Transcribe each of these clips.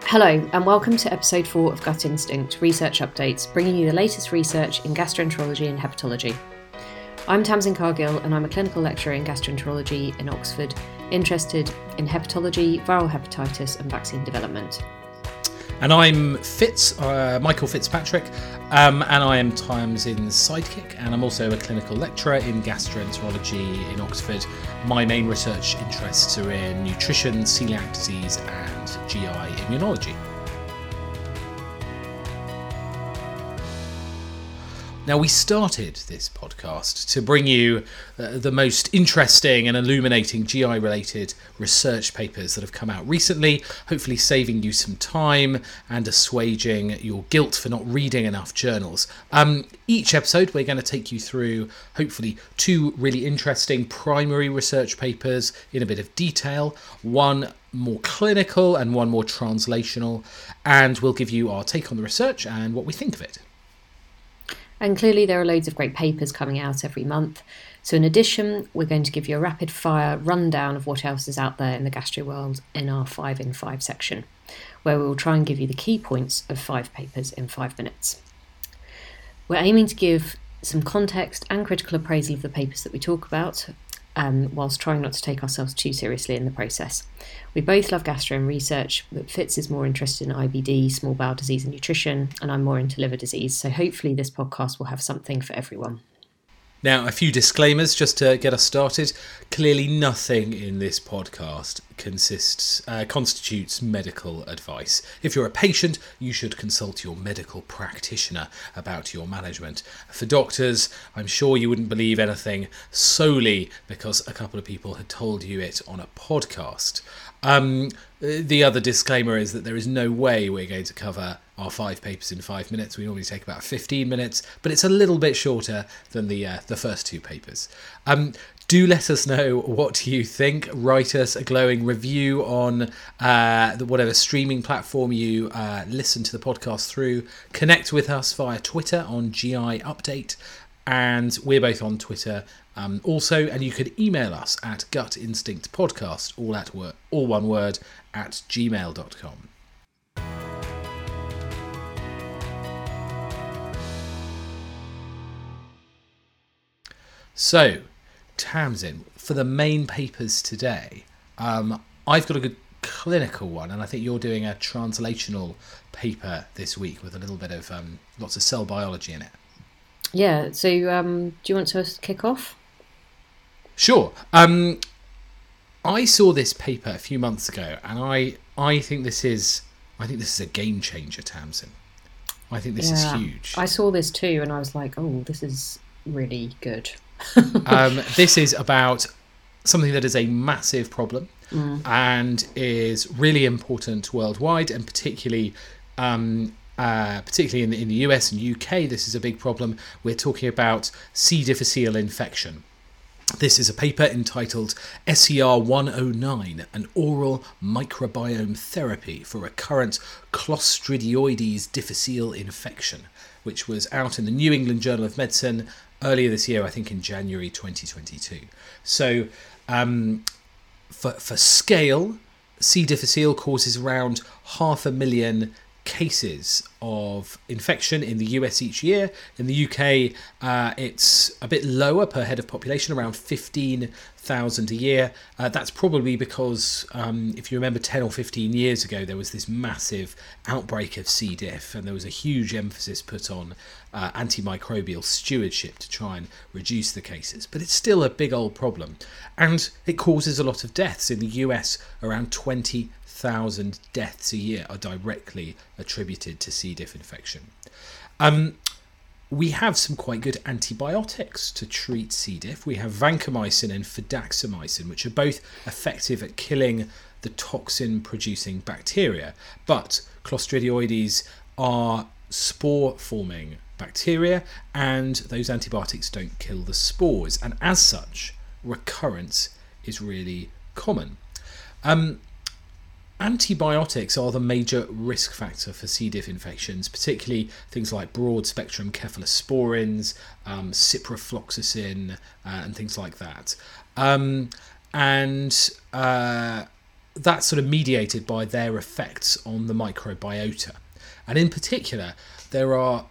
Hello, and welcome to episode 4 of Gut Instinct Research Updates, bringing you the latest research in gastroenterology and hepatology. I'm Tamsin Cargill, and I'm a clinical lecturer in gastroenterology in Oxford, interested in hepatology, viral hepatitis, and vaccine development. And I'm Michael Fitzpatrick, and I am Tamsin's sidekick, and I'm also a clinical lecturer in gastroenterology in Oxford. My main research interests are in nutrition, celiac disease, and GI immunology. Now, we started this podcast to bring you the most interesting and illuminating GI-related research papers that have come out recently, hopefully saving you some time and assuaging your guilt for not reading enough journals. Each episode, we're going to take you through, hopefully, 2 really interesting primary research papers in a bit of detail, one more clinical and one more translational, and we'll give you our take on the research and what we think of it. And clearly there are loads of great papers coming out every month. So in addition, we're going to give you a rapid fire rundown of what else is out there in the gastro world in our 5 in 5 section, where we will try and give you the key points of 5 papers in 5 minutes. We're aiming to give some context and critical appraisal of the papers that we talk about, whilst trying not to take ourselves too seriously in the process. We both love gastro and research, but Fitz is more interested in IBD, small bowel disease and nutrition, and I'm more into liver disease, so hopefully this podcast will have something for everyone. Now, a few disclaimers just to get us started. Clearly nothing in this podcast constitutes medical advice. If you're a patient, you should consult your medical practitioner about your management. For doctors, I'm sure you wouldn't believe anything solely because a couple of people had told you it on a podcast. The other disclaimer is that there is no way we're going to cover our 5 papers in 5 minutes. We normally take about 15 minutes, but it's a little bit shorter than the first 2 papers. Do let us know what you think. Write us a glowing review on whatever streaming platform you listen to the podcast through. Connect with us via Twitter on GI Update, and we're both on Twitter also, and you could email us at gutinstinctpodcast, all one word, at gmail.com. So, Tamsin, for the main papers today, I've got a good clinical one, and I think you're doing a translational paper this week with a little bit of lots of cell biology in it. Yeah, so do you want to kick off? Sure. I saw this paper a few months ago, and I think this is a game changer, Tamsin. I think this is huge. I saw this too, and I was like, oh, this is really good. This is about something that is a massive problem and is really important worldwide, and particularly in the US and UK, this is a big problem. We're talking about C. difficile infection. This is a paper entitled SER 109, an oral microbiome therapy for recurrent Clostridioides difficile infection, which was out in the New England Journal of Medicine earlier this year, I think in January 2022. So for scale, C. difficile causes around 500,000 cases of infection in the US each year. In the UK, it's a bit lower per head of population, around 15,000 a year. That's probably because, if you remember 10 or 15 years ago, there was this massive outbreak of C. diff, and there was a huge emphasis put on antimicrobial stewardship to try and reduce the cases. But it's still a big old problem, and it causes a lot of deaths. In the US, around 20,000 deaths a year are directly attributed to C. diff infection. We have some quite good antibiotics to treat C. diff. We have vancomycin and fidaxomicin, which are both effective at killing the toxin-producing bacteria. But Clostridioides are spore-forming bacteria, and those antibiotics don't kill the spores. And as such, recurrence is really common. Antibiotics are the major risk factor for C. diff infections, particularly things like broad-spectrum cephalosporins, ciprofloxacin, and things like that. that's sort of mediated by their effects on the microbiota. And in particular, there are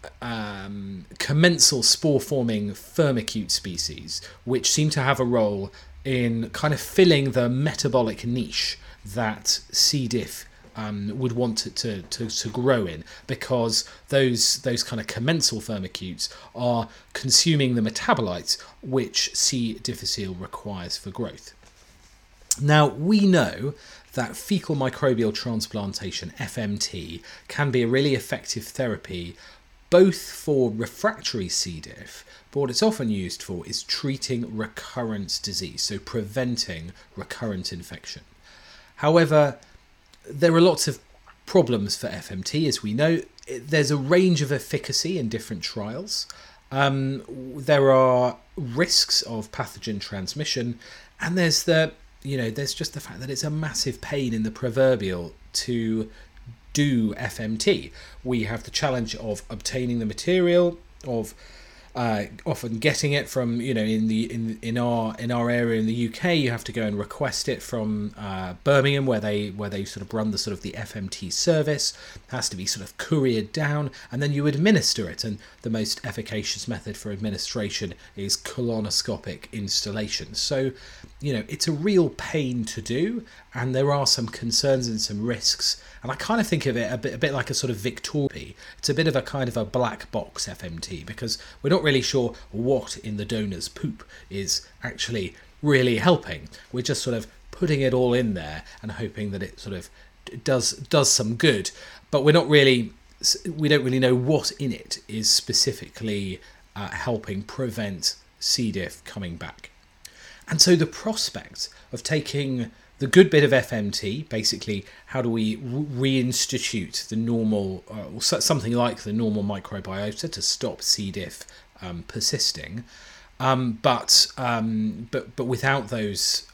commensal spore-forming firmicute species, which seem to have a role in kind of filling the metabolic niche that C. diff would want to grow in, because those kind of commensal firmicutes are consuming the metabolites which C. difficile requires for growth. Now, we know that fecal microbial transplantation, FMT, can be a really effective therapy both for refractory C. diff, but what it's often used for is treating recurrent disease, so preventing recurrent infection. However, there are lots of problems for FMT, as we know. There's a range of efficacy in different trials. There are risks of pathogen transmission, and there's just the fact that it's a massive pain in the proverbial to do FMT. We have the challenge of obtaining the material, of often getting it from, in our area in the UK, you have to go and request it from Birmingham, where they sort of run the FMT service. It has to be sort of couriered down, and then you administer it. And the most efficacious method for administration is colonoscopic installation. So, it's a real pain to do, and there are some concerns and some risks. And I kind of think of it a bit like a sort of Victoria. It's a bit of a kind of a black box FMT, because we're not really sure what in the donor's poop is actually really helping. We're just sort of putting it all in there and hoping that it sort of does some good. But we don't really know what in it is specifically helping prevent C. diff coming back. And so the prospect of taking the good bit of FMT, basically, how do we reinstitute the normal, or something like the normal microbiota to stop C. diff persisting, but without those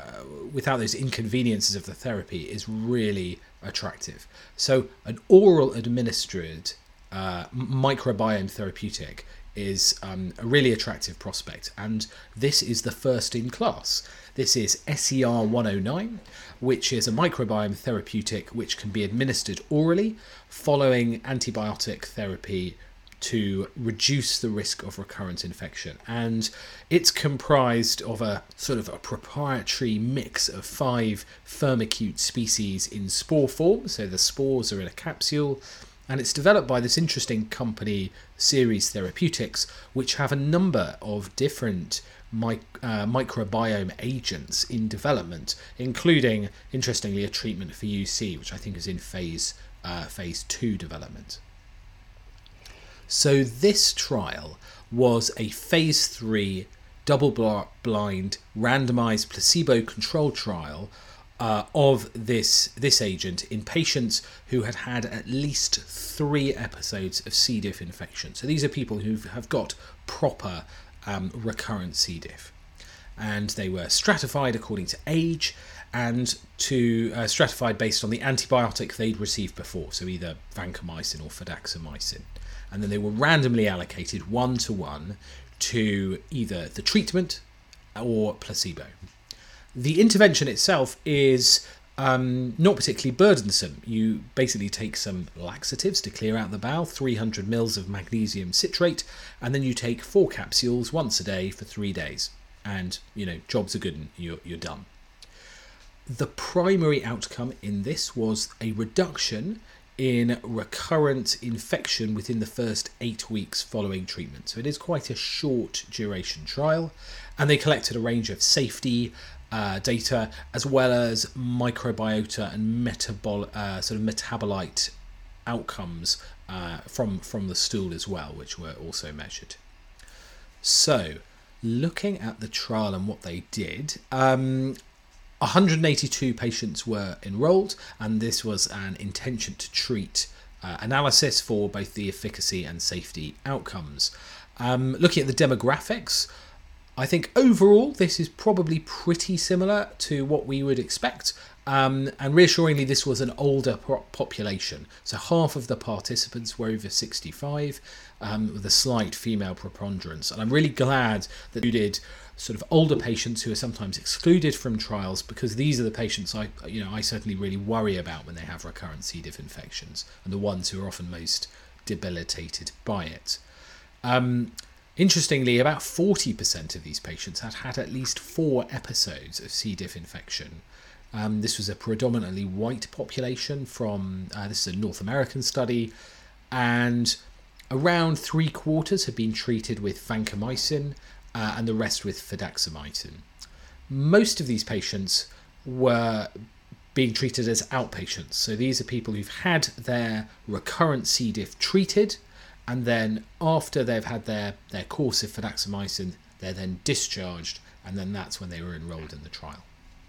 inconveniences of the therapy, is really attractive. So an oral administered microbiome therapeutic is a really attractive prospect, and this is the first in class. This is SER-109, which is a microbiome therapeutic which can be administered orally following antibiotic therapy to reduce the risk of recurrent infection. And it's comprised of a sort of a proprietary mix of 5 firmicute species in spore form, so the spores are in a capsule. And it's developed by this interesting company, Seres Therapeutics, which have a number of different microbiome agents in development, including, interestingly, a treatment for UC, which I think is in phase 2 development. So this trial was a phase 3 double-blind randomized placebo-controlled trial of this agent in patients who had had at least 3 episodes of C. diff infection. So these are people who have got proper recurrent C. diff. And they were stratified according to age and stratified based on the antibiotic they'd received before, so either vancomycin or fidaxomicin. And then they were randomly allocated 1-to-1 to either the treatment or placebo. The intervention itself is not particularly burdensome. You basically take some laxatives to clear out the bowel, 300 mils of magnesium citrate, and then you take 4 capsules once a day for 3 days. And, jobs are good and you're done. The primary outcome in this was a reduction in recurrent infection within the first 8 weeks following treatment. So it is quite a short duration trial, and they collected a range of safety data as well as microbiota and metabolite outcomes from the stool as well, which were also measured. So, looking at the trial and what they did, 182 patients were enrolled, and this was an intention to treat analysis for both the efficacy and safety outcomes. Looking at the demographics, I think overall this is probably pretty similar to what we would expect. And reassuringly, this was an older population. So half of the participants were over 65, with a slight female preponderance. And I'm really glad that you did sort of older patients who are sometimes excluded from trials, because these are the patients I certainly really worry about when they have recurrent C. diff infections, and the ones who are often most debilitated by it. Interestingly, about 40% of these patients had had at least 4 episodes of C. diff infection. This was a predominantly white population from, this is a North American study, and around 3/4 had been treated with vancomycin and the rest with fidaxomicin. Most of these patients were being treated as outpatients. So these are people who've had their recurrent C. diff treated, and then after they've had their course of fidaxomicin, they're then discharged, and then that's when they were enrolled in the trial.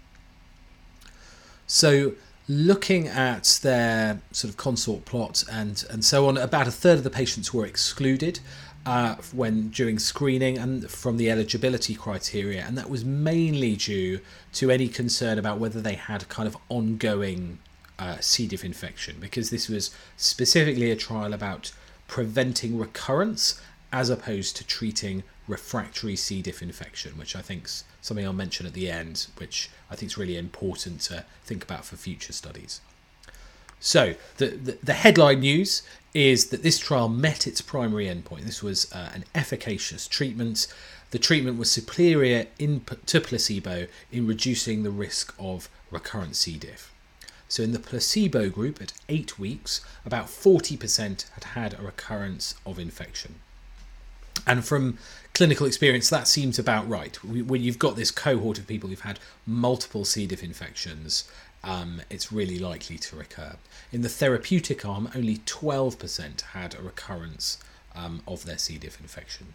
So looking at their sort of consort plot and so on, about a third of the patients were excluded during screening and from the eligibility criteria, and that was mainly due to any concern about whether they had kind of ongoing C. diff infection, because this was specifically a trial about preventing recurrence as opposed to treating refractory C. diff infection, which I think is something I'll mention at the end, which I think is really important to think about for future studies. So the headline news is that this trial met its primary endpoint. This was an efficacious treatment. The treatment was superior to placebo in reducing the risk of recurrent C. diff. So in the placebo group at 8 weeks, about 40% had had a recurrence of infection. And from clinical experience, that seems about right. When you've got this cohort of people who've had multiple C. diff infections, it's really likely to recur. In the therapeutic arm, only 12% had a recurrence of their C. diff infection.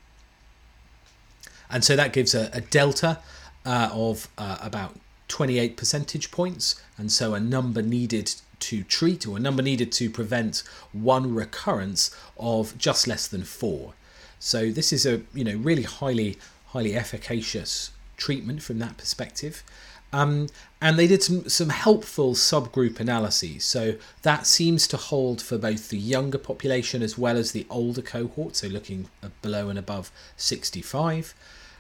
And so that gives a delta of about 28 percentage points, and so a number needed to treat, or a number needed to prevent one recurrence, of just less than 4. So this is a really highly efficacious treatment from that perspective. And they did some helpful subgroup analyses. So that seems to hold for both the younger population as well as the older cohort, so looking below and above 65.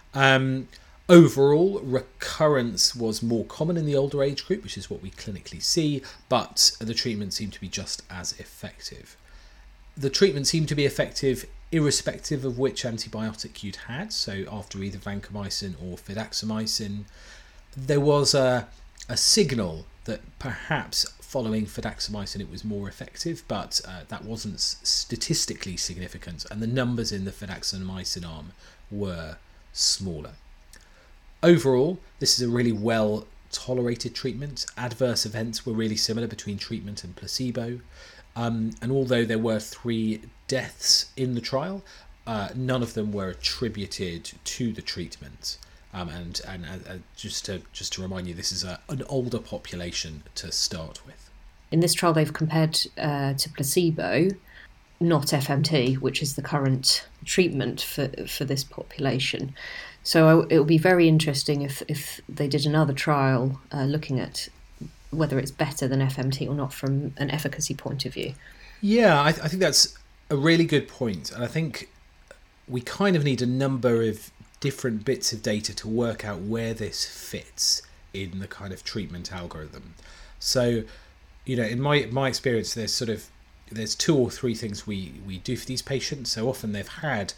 Overall, recurrence was more common in the older age group, which is what we clinically see, but the treatment seemed to be just as effective. The treatment seemed to be effective irrespective of which antibiotic you'd had, so after either vancomycin or fidaxomicin. There was a signal that perhaps following fidaxomicin it was more effective, but that wasn't statistically significant, and the numbers in the fidaxomicin arm were smaller. Overall, this is a really well tolerated treatment. Adverse events were really similar between treatment and placebo, and although there were 3 deaths in the trial, none of them were attributed to the treatment. And just to remind you, this is an older population to start with. In this trial, they've compared to placebo, not FMT, which is the current treatment for this population. So it will be very interesting if they did another trial looking at whether it's better than FMT or not from an efficacy point of view. Yeah, I think that's a really good point. And I think we kind of need a number of different bits of data to work out where this fits in the kind of treatment algorithm. So, in my experience, there's 2 or 3 things we do for these patients. So often they've had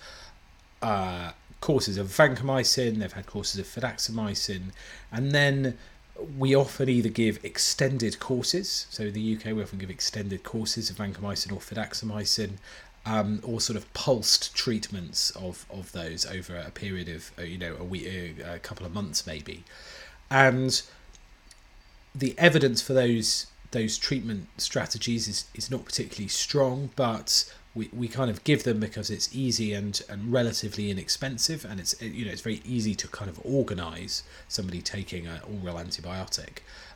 courses of vancomycin, they've had courses of fidaxomicin, and then we often either give extended courses. So in the UK, we often give extended courses of vancomycin or fidaxomicin, or sort of pulsed treatments of those over a period of a week, a couple of months maybe. And the evidence for those treatment strategies is not particularly strong, but we kind of give them because it's easy and relatively inexpensive, and it's very easy to kind of organise somebody taking an oral antibiotic.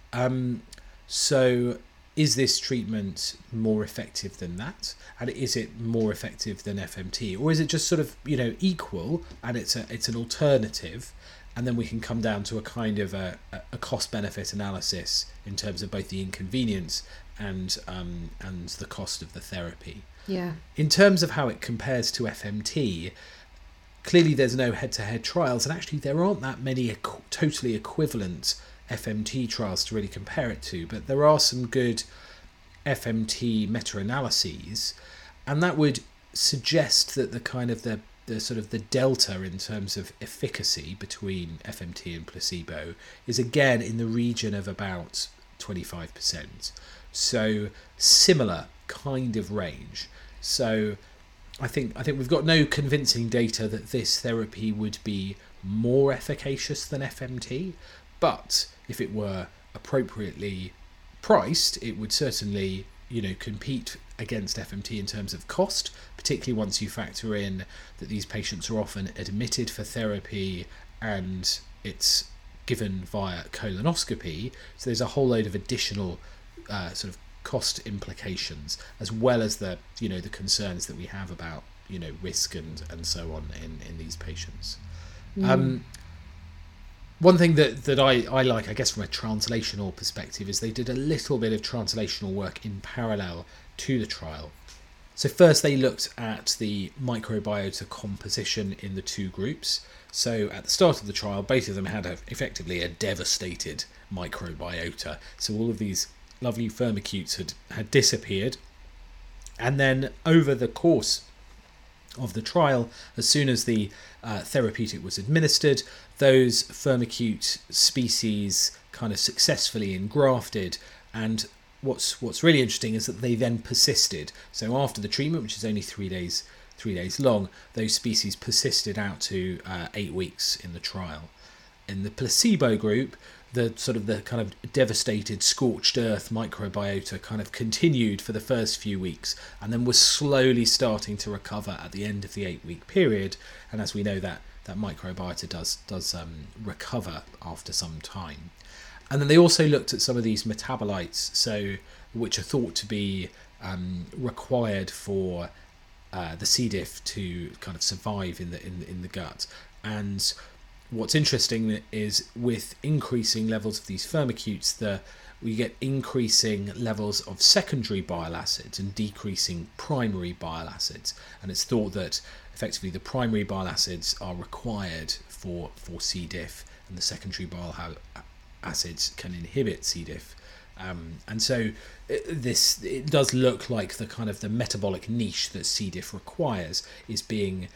So is this treatment more effective than that? And is it more effective than FMT? Or is it just sort of, equal, and it's an alternative, and then we can come down to a kind of a cost-benefit analysis in terms of both the inconvenience and the cost of the therapy. Yeah. In terms of how it compares to FMT, clearly there's no head-to-head trials, and actually there aren't that many totally equivalent FMT trials to really compare it to, but there are some good FMT meta-analyses, and that would suggest that the sort of the delta in terms of efficacy between FMT and placebo is again in the region of about 25%. So similar kind of range. So I think we've got no convincing data that this therapy would be more efficacious than FMT, but if it were appropriately priced, it would certainly, compete against FMT in terms of cost, particularly once you factor in that these patients are often admitted for therapy and it's given via colonoscopy. So there's a whole load of additional sort of cost implications, as well as the the concerns that we have about risk and so on in these patients. One thing that I like, I guess, from a translational perspective, is they did a little bit of translational work in parallel to the trial. So first they looked at the microbiota composition in the two groups. So at the start of the trial, both of them had effectively a devastated microbiota. So all of these lovely firmicutes had disappeared. And then over the course of the trial, as soon as the therapeutic was administered, those firmicute species kind of successfully engrafted, and what's really interesting is that they then persisted. So after the treatment, which is only 3 days long, those species persisted out to 8 weeks in the trial. In the placebo group, the kind of devastated, scorched earth microbiota kind of continued for the first few weeks, and then was slowly starting to recover at the end of the 8-week period. And as we know, that microbiota does recover after some time. And then they also looked at some of these metabolites, which are thought to be required for the C. diff to kind of survive in the gut. And what's interesting is with increasing levels of these firmicutes, we get increasing levels of secondary bile acids and decreasing primary bile acids. And it's thought that effectively the primary bile acids are required for C. diff, and the secondary bile acids can inhibit C. diff. And so it does look like the kind of the metabolic niche that C. diff requires is being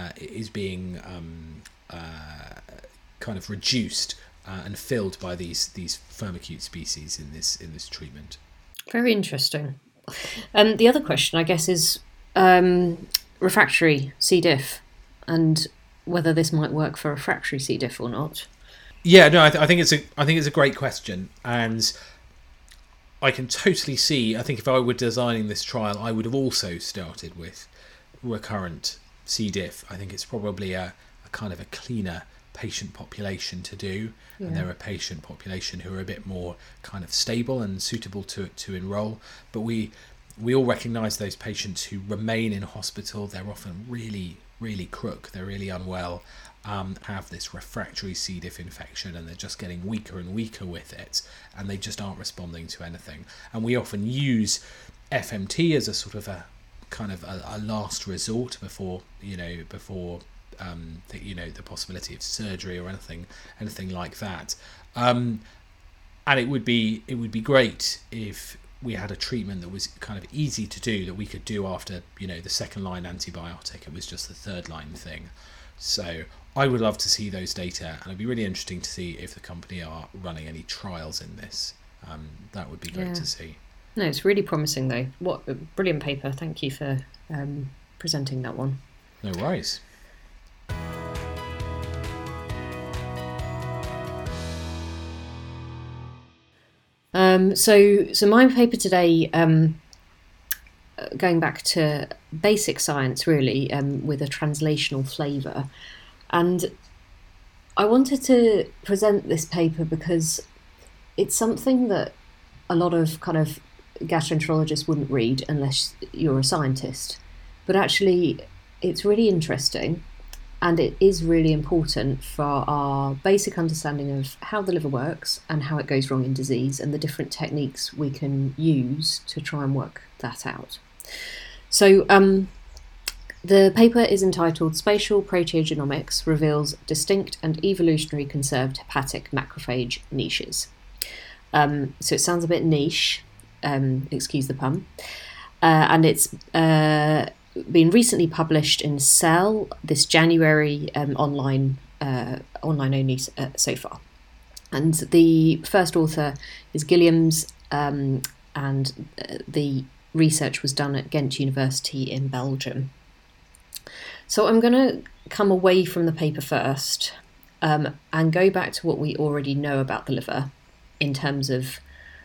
kind of reduced and filled by these firmicute species in this treatment. Very interesting. The other question, I guess, is refractory C. diff, and whether this might work for refractory C. diff or not. Yeah, no, I think it's a great question, and I can totally see. I think if I were designing this trial, I would have also started with recurrent C. diff. I think it's probably a kind of a cleaner patient population to do, and they're a patient population who are a bit more kind of stable and suitable to enroll. But we all recognise those patients who remain in hospital. They're often really, really crook. They're really unwell. Have this refractory C. diff infection, and they're just getting weaker and weaker with it, and they just aren't responding to anything. And we often use FMT as a sort of a kind of a last resort before the possibility of surgery or anything like that. And it would be great if we had a treatment that was kind of easy to do, that we could do after the second line antibiotic. It was just the third line thing. So I would love to see those data, and it'd be really interesting to see if the company are running any trials in this. That would be great to see. No, it's really promising though. What a brilliant paper. Thank you for presenting that one. No worries. So my paper today, going back to basic science really, with a translational flavour. And I wanted to present this paper because it's something that a lot of kind of gastroenterologists wouldn't read unless you're a scientist. But actually, it's really interesting, and it is really important for our basic understanding of how the liver works and how it goes wrong in disease, and the different techniques we can use to try and work that out. So The paper is entitled Spatial Proteogenomics Reveals Distinct and Evolutionary Conserved Hepatic Macrophage Niches. So it sounds a bit niche, excuse the pun, and it's been recently published in Cell this January, online only so far. And the first author is Gilliams, and the research was done at Ghent University in Belgium. So I'm going to come away from the paper first, and go back to what we already know about the liver in terms of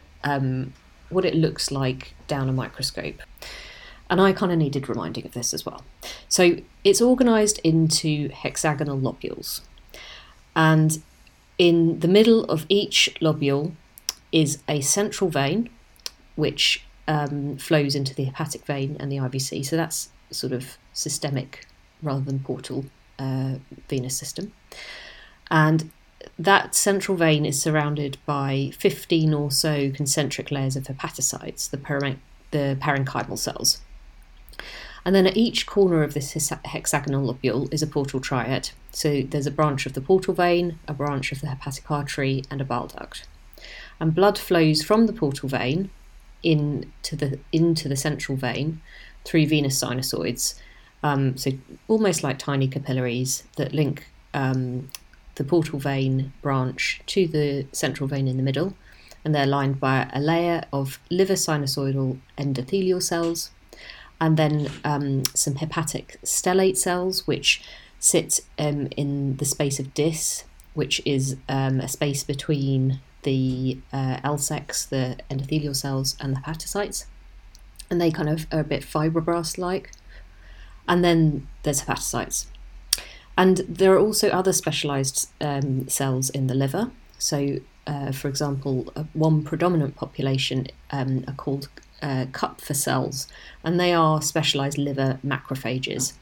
what it looks like down a microscope. And I kind of needed reminding of this as well. So it's organised into hexagonal lobules. And in the middle of each lobule is a central vein, which flows into the hepatic vein and the IVC. So that's sort of systemic rather than portal venous system. And that central vein is surrounded by 15 or so concentric layers of hepatocytes, the parenchymal cells. And then at each corner of this hexagonal lobule is a portal triad. So there's a branch of the portal vein, a branch of the hepatic artery, and a bile duct. And blood flows from the portal vein into the central vein through venous sinusoids. So almost like tiny capillaries that link the portal vein branch to the central vein in the middle, and they're lined by a layer of liver sinusoidal endothelial cells, and then some hepatic stellate cells, which sit in the space of Dis, which is a space between the LSECs, the endothelial cells, and the hepatocytes. And they kind of are a bit fibroblast-like. And then there's hepatocytes. And there are also other specialised cells in the liver. So, for example, one predominant population are called Kupffer cells, and they are specialised liver macrophages.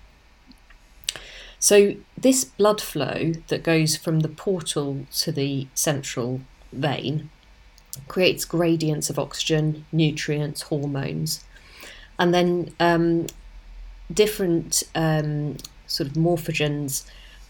So this blood flow that goes from the portal to the central vein creates gradients of oxygen, nutrients, hormones, and then different sort of morphogens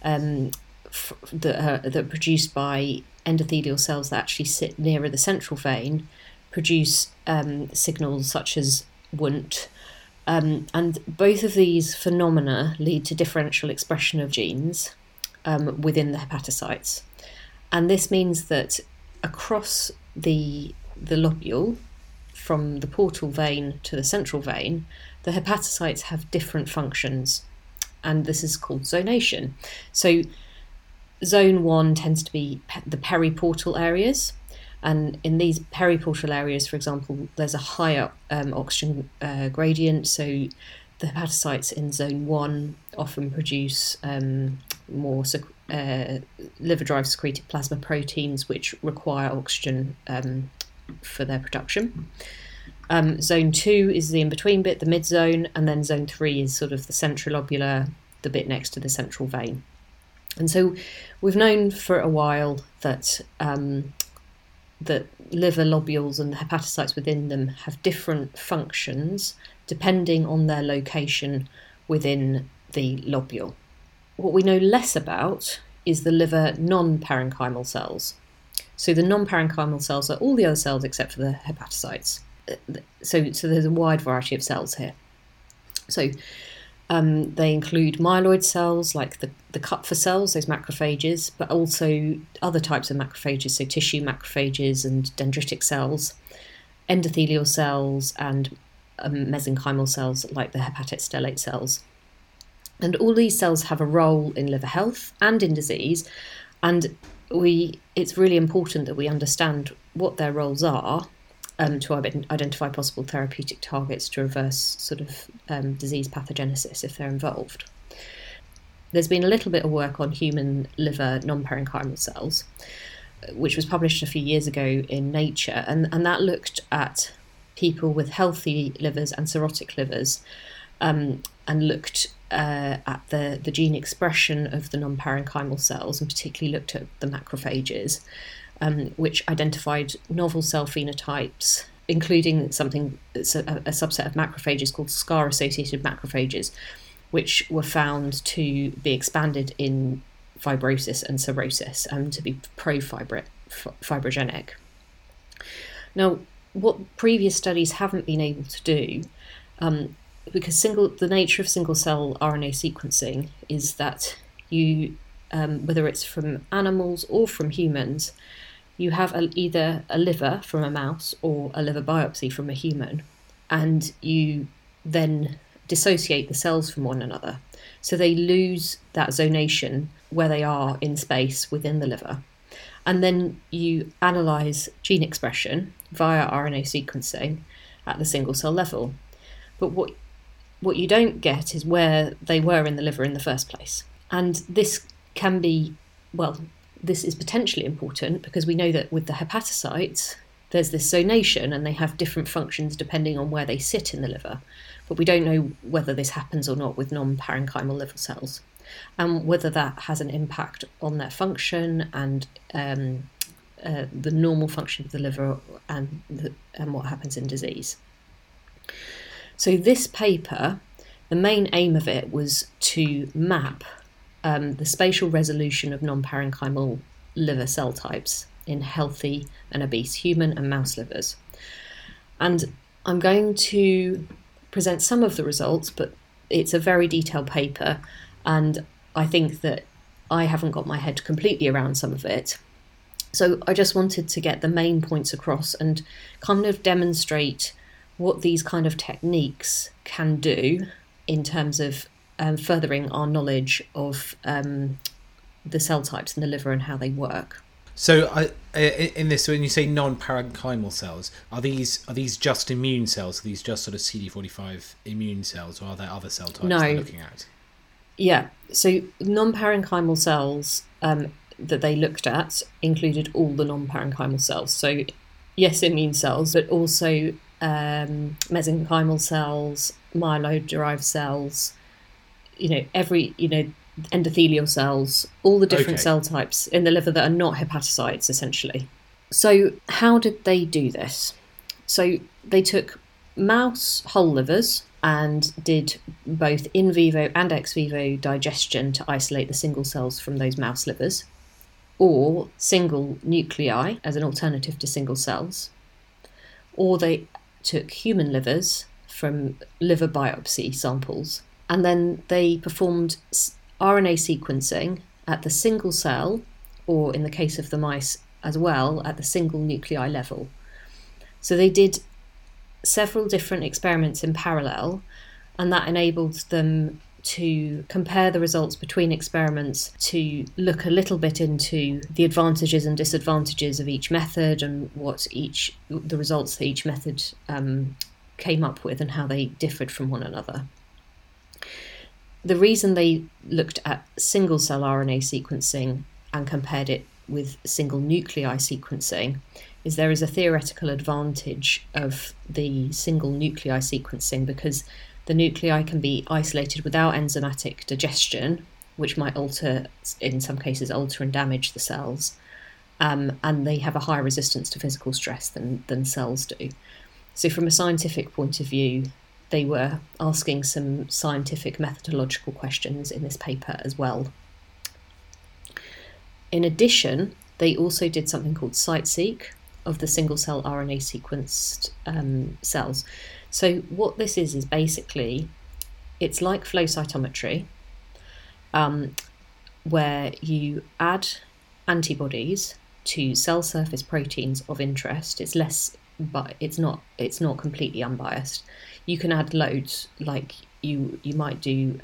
that are produced by endothelial cells that actually sit nearer the central vein produce signals such as Wnt. And both of these phenomena lead to differential expression of genes within the hepatocytes. And this means that across the lobule, from the portal vein to the central vein, the hepatocytes have different functions, and this is called zonation. So zone 1 tends to be the periportal areas, and in these periportal areas, for example, there's a higher oxygen gradient, so the hepatocytes in zone 1 often produce more liver-derived secreted plasma proteins which require oxygen for their production. Zone 2 is the in-between bit, the mid-zone, and then zone 3 is sort of the centrilobular, the bit next to the central vein. And so we've known for a while that that liver lobules and the hepatocytes within them have different functions depending on their location within the lobule. What we know less about is the liver non-parenchymal cells. So the non-parenchymal cells are all the other cells except for the hepatocytes. So there's a wide variety of cells here. So they include myeloid cells like the Kupffer cells, those macrophages, but also other types of macrophages, so tissue macrophages and dendritic cells, endothelial cells, and mesenchymal cells like the hepatic stellate cells. And all these cells have a role in liver health and in disease, and it's really important that we understand what their roles are to identify possible therapeutic targets to reverse sort of disease pathogenesis if they're involved. There's been a little bit of work on human liver non-parenchymal cells, which was published a few years ago in Nature, and that looked at people with healthy livers and cirrhotic livers, and looked at the gene expression of the non-parenchymal cells, and particularly looked at the macrophages, which identified novel cell phenotypes, including something that's a subset of macrophages called scar-associated macrophages, which were found to be expanded in fibrosis and cirrhosis and to be pro-fibrogenic. Now, what previous studies haven't been able to do, because the nature of single-cell RNA sequencing is that you, whether it's from animals or from humans, you have either a liver from a mouse or a liver biopsy from a human, and you then dissociate the cells from one another. So they lose that zonation where they are in space within the liver. And then you analyse gene expression via RNA sequencing at the single cell level. But what you don't get is where they were in the liver in the first place. And this can be, this is potentially important because we know that with the hepatocytes, there's this zonation and they have different functions depending on where they sit in the liver. But we don't know whether this happens or not with non-parenchymal liver cells, and whether that has an impact on their function and the normal function of the liver and what happens in disease. So this paper, the main aim of it was to map the spatial resolution of non-parenchymal liver cell types in healthy and obese human and mouse livers. And I'm going to present some of the results, but it's a very detailed paper, and I think that I haven't got my head completely around some of it. So I just wanted to get the main points across and kind of demonstrate what these kind of techniques can do in terms of furthering our knowledge of the cell types in the liver and how they work. So in this, when you say non-parenchymal cells, are these just immune cells? Are these just sort of CD45 immune cells, or are there other cell types they're looking at? Yeah, so non-parenchymal cells that they looked at included all the non-parenchymal cells. So yes, immune cells, but also mesenchymal cells, myeloid-derived cells, endothelial cells, all the different cell types in the liver that are not hepatocytes, essentially. So how did they do this? So they took mouse whole livers and did both in vivo and ex vivo digestion to isolate the single cells from those mouse livers, or single nuclei as an alternative to single cells, or they took human livers from liver biopsy samples, and then they performed RNA sequencing at the single cell, or in the case of the mice as well, at the single nuclei level. So they did several different experiments in parallel, and that enabled them to compare the results between experiments, to look a little bit into the advantages and disadvantages of each method and the results that each method came up with and how they differed from one another. The reason they looked at single cell RNA sequencing and compared it with single nuclei sequencing is there is a theoretical advantage of the single nuclei sequencing because the nuclei can be isolated without enzymatic digestion, which might in some cases alter and damage the cells, and they have a higher resistance to physical stress than cells do. So from a scientific point of view, they were asking some scientific methodological questions in this paper as well. In addition, they also did something called CiteSeq of the single-cell RNA sequenced cells. So what this is basically, it's like flow cytometry, where you add antibodies to cell surface proteins of interest. It's less, but it's not completely unbiased. You can add loads, like you might do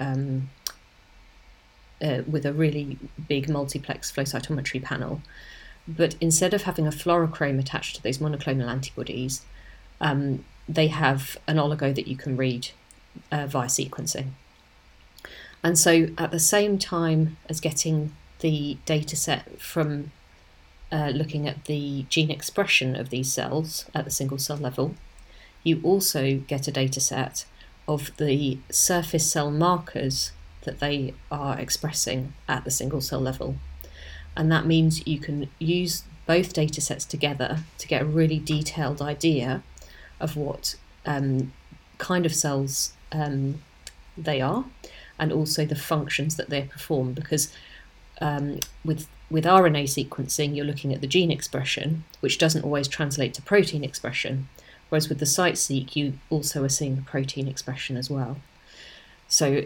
with a really big multiplex flow cytometry panel. But instead of having a fluorochrome attached to those monoclonal antibodies, they have an oligo that you can read via sequencing. And so at the same time as getting the data set from looking at the gene expression of these cells at the single cell level, you also get a data set of the surface cell markers that they are expressing at the single cell level. And that means you can use both data sets together to get a really detailed idea of what kind of cells they are and also the functions that they perform, because with RNA sequencing, you're looking at the gene expression, which doesn't always translate to protein expression, whereas with the CiteSeq, you also are seeing protein expression as well. So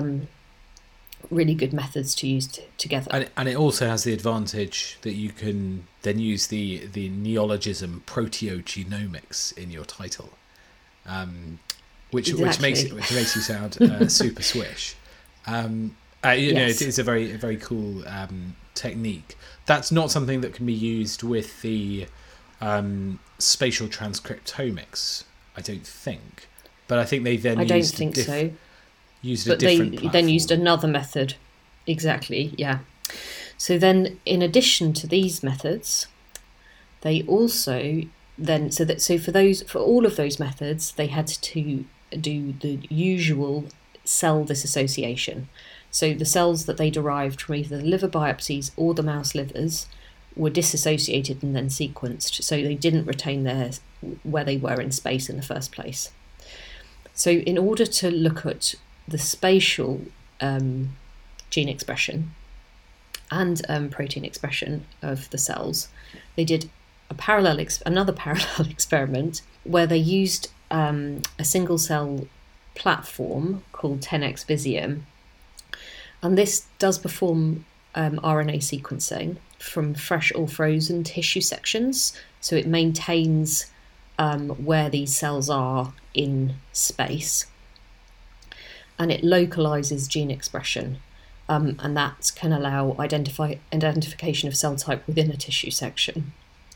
really good methods to use together. And it also has the advantage that you can then use the neologism proteogenomics in your title, which makes you sound super swish. Yes. It's a very cool technique. That's not something that can be used with the spatial transcriptomics, I don't think. But I think they then used a different platform. Then used another method. Exactly, yeah. So then, in addition to these methods, they also then for all of those methods, they had to do the usual cell disassociation. So the cells that they derived from either the liver biopsies or the mouse livers were disassociated and then sequenced, so they didn't retain where they were in space in the first place. So in order to look at the spatial gene expression and protein expression of the cells, they did another parallel experiment where they used a single cell platform called 10x Visium, and this does perform RNA sequencing from fresh or frozen tissue sections, so it maintains where these cells are in space, and it localizes gene expression, and that can allow identification of cell type within a tissue section.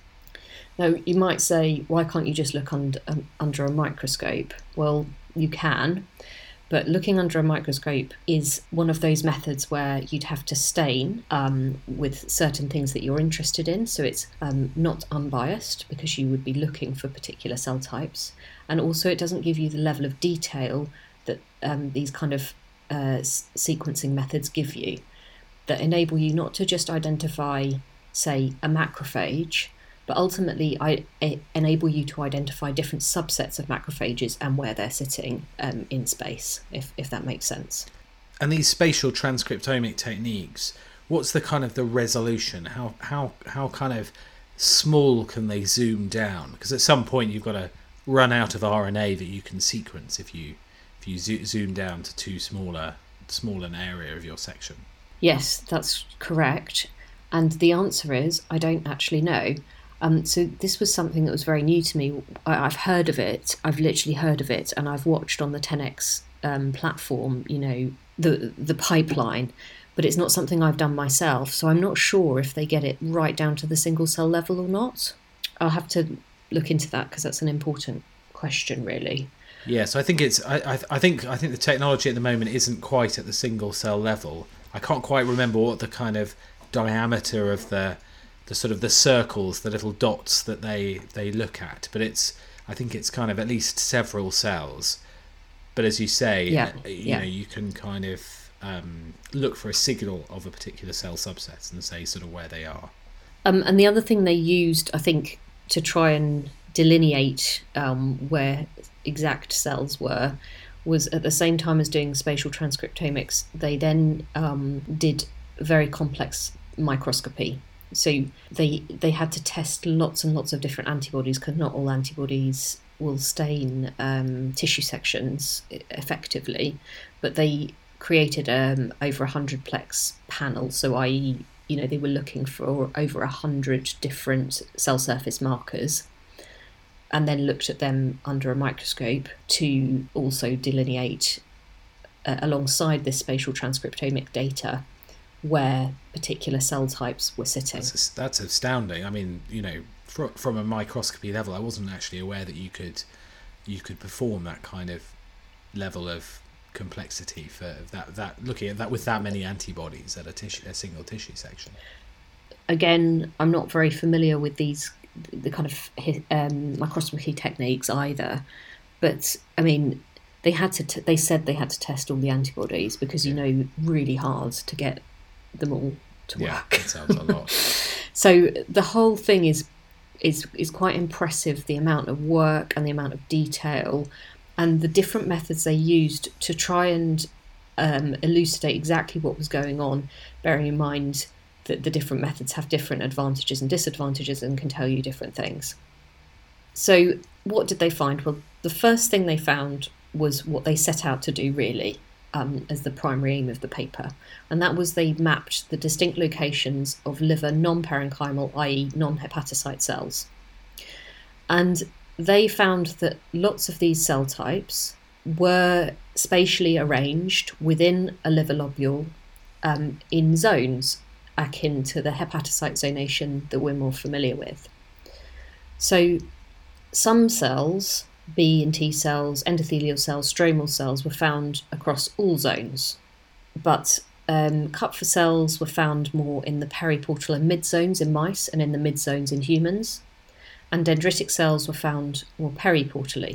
Now, you might say, why can't you just look under a microscope? Well, you can, but looking under a microscope is one of those methods where you'd have to stain with certain things that you're interested in, so it's not unbiased because you would be looking for particular cell types, and also it doesn't give you the level of detail that these kind of sequencing methods give you, that enable you not to just identify, say, a macrophage, but ultimately enable you to identify different subsets of macrophages and where they're sitting in space, if that makes sense. And these spatial transcriptomic techniques, what's the kind of the resolution? How kind of small can they zoom down? Because at some point you've got to run out of RNA that you can sequence if you zoom down to too small an area of your section. Yes, that's correct. And the answer is, I don't actually know. So this was something that was very new to me. I've heard of it. I've literally heard of it, and I've watched on the 10x platform, the pipeline, but it's not something I've done myself. So I'm not sure if they get it right down to the single cell level or not. I'll have to look into that because that's an important question, really. Yeah, so I think I think the technology at the moment isn't quite at the single cell level. I can't quite remember what the kind of diameter of the sort of the circles, the little dots that they look at, but I think it's kind of at least several cells. But as you say, you can kind of look for a signal of a particular cell subset and say sort of where they are. And the other thing they used, I think, to try and delineate where exact cells were, was at the same time as doing spatial transcriptomics, they then did very complex microscopy. So they had to test lots and lots of different antibodies, because not all antibodies will stain tissue sections effectively, but they created over 100-plex panel. So i.e., they were looking for over 100 different cell surface markers, and then looked at them under a microscope to also delineate, alongside this spatial transcriptomic data, where particular cell types were sitting. That's astounding. I mean, from a microscopy level, I wasn't actually aware that you could perform that kind of level of complexity for that looking at that with that many antibodies at a single tissue section. Again, I'm not very familiar with the kind of microscopy techniques either, but I mean, they said they had to test all the antibodies because really hard to get them all to work. Yeah, that sounds a lot. So the whole thing is quite impressive, the amount of work and the amount of detail and the different methods they used to try and elucidate exactly what was going on, bearing in mind that the different methods have different advantages and disadvantages and can tell you different things. So what did they find? Well, the first thing they found was what they set out to do, really, as the primary aim of the paper, and that was they mapped the distinct locations of liver non-parenchymal, i.e. non-hepatocyte cells. And they found that lots of these cell types were spatially arranged within a liver lobule in zones akin to the hepatocyte zonation that we're more familiar with. So some cells, B and T cells, endothelial cells, stromal cells, were found across all zones, but Kupffer cells were found more in the periportal and midzones in mice and in the midzones in humans, and dendritic cells were found more periportally.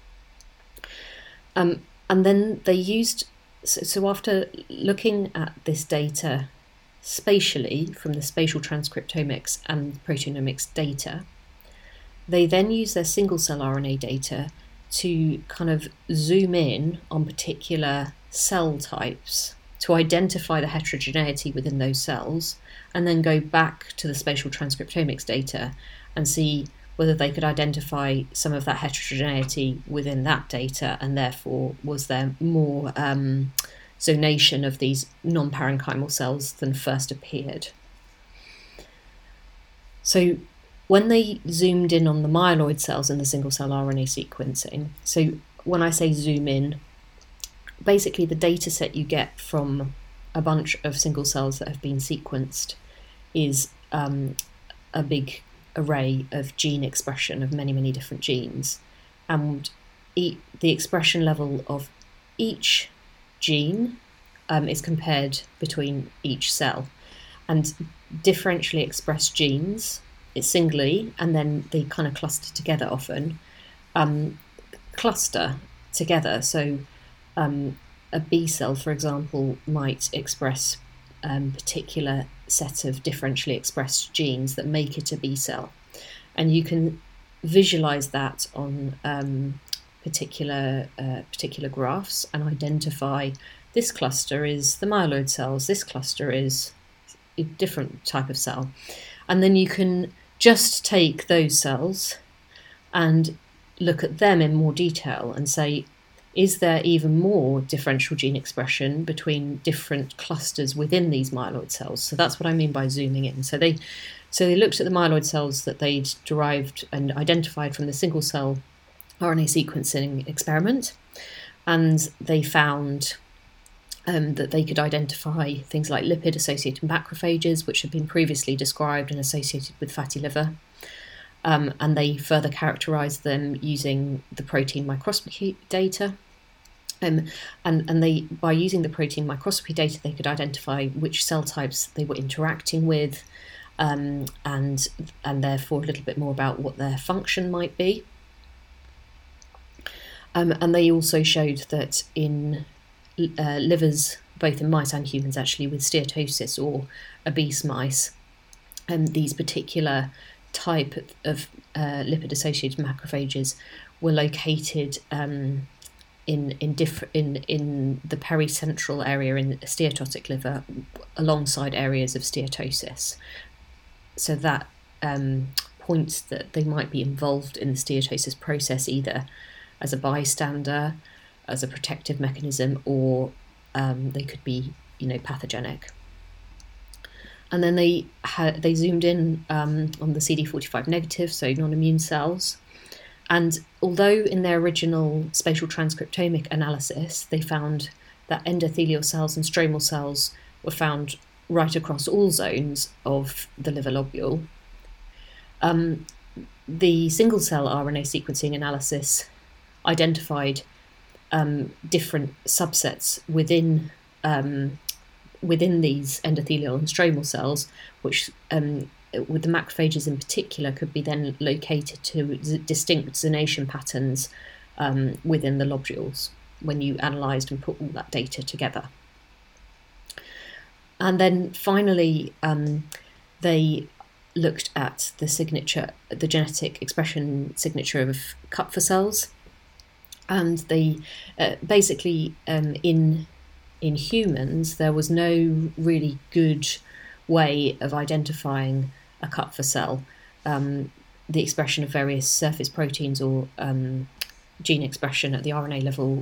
And then they used, so after looking at this data spatially from the spatial transcriptomics and proteomics data, they then use their single-cell RNA data to kind of zoom in on particular cell types to identify the heterogeneity within those cells, and then go back to the spatial transcriptomics data and see whether they could identify some of that heterogeneity within that data, and therefore was there more zonation of these non-parenchymal cells than first appeared. So when they zoomed in on the myeloid cells in the single-cell RNA sequencing, so when I say zoom in, basically the data set you get from a bunch of single cells that have been sequenced is a big array of gene expression of many, many different genes. And the expression level of each gene is compared between each cell. And differentially expressed genes, it's singly, and then they kind of cluster together often, cluster together. So a B cell, for example, might express particular set of differentially expressed genes that make it a B cell. And you can visualize that on particular graphs and identify this cluster is the myeloid cells, this cluster is a different type of cell. And then you can just take those cells and look at them in more detail and say, is there even more differential gene expression between different clusters within these myeloid cells? So that's what I mean by zooming in. So they looked at the myeloid cells that they'd derived and identified from the single cell RNA sequencing experiment, and they found that they could identify things like lipid-associated macrophages, which had been previously described and associated with fatty liver. And they further characterised them using the protein microscopy data. And they, by using the protein microscopy data, they could identify which cell types they were interacting with, and therefore a little bit more about what their function might be. And they also showed that in livers, both in mice and humans actually, with steatosis or obese mice, these particular type of lipid-associated macrophages were located in the pericentral area in steatotic liver, alongside areas of steatosis. So that points that they might be involved in the steatosis process either as a bystander, as a protective mechanism, or they could be, pathogenic. And then they zoomed in on the CD45 negative, so non-immune cells. And although in their original spatial transcriptomic analysis, they found that endothelial cells and stromal cells were found right across all zones of the liver lobule, the single-cell RNA sequencing analysis identified different subsets within these endothelial and stromal cells, which with the macrophages in particular could be then located to distinct zonation patterns within the lobules when you analysed and put all that data together. And then finally, they looked at the genetic expression signature of Kupffer cells, and they basically in in humans, there was no really good way of identifying a Kupffer cell. The expression of various surface proteins or gene expression at the RNA level,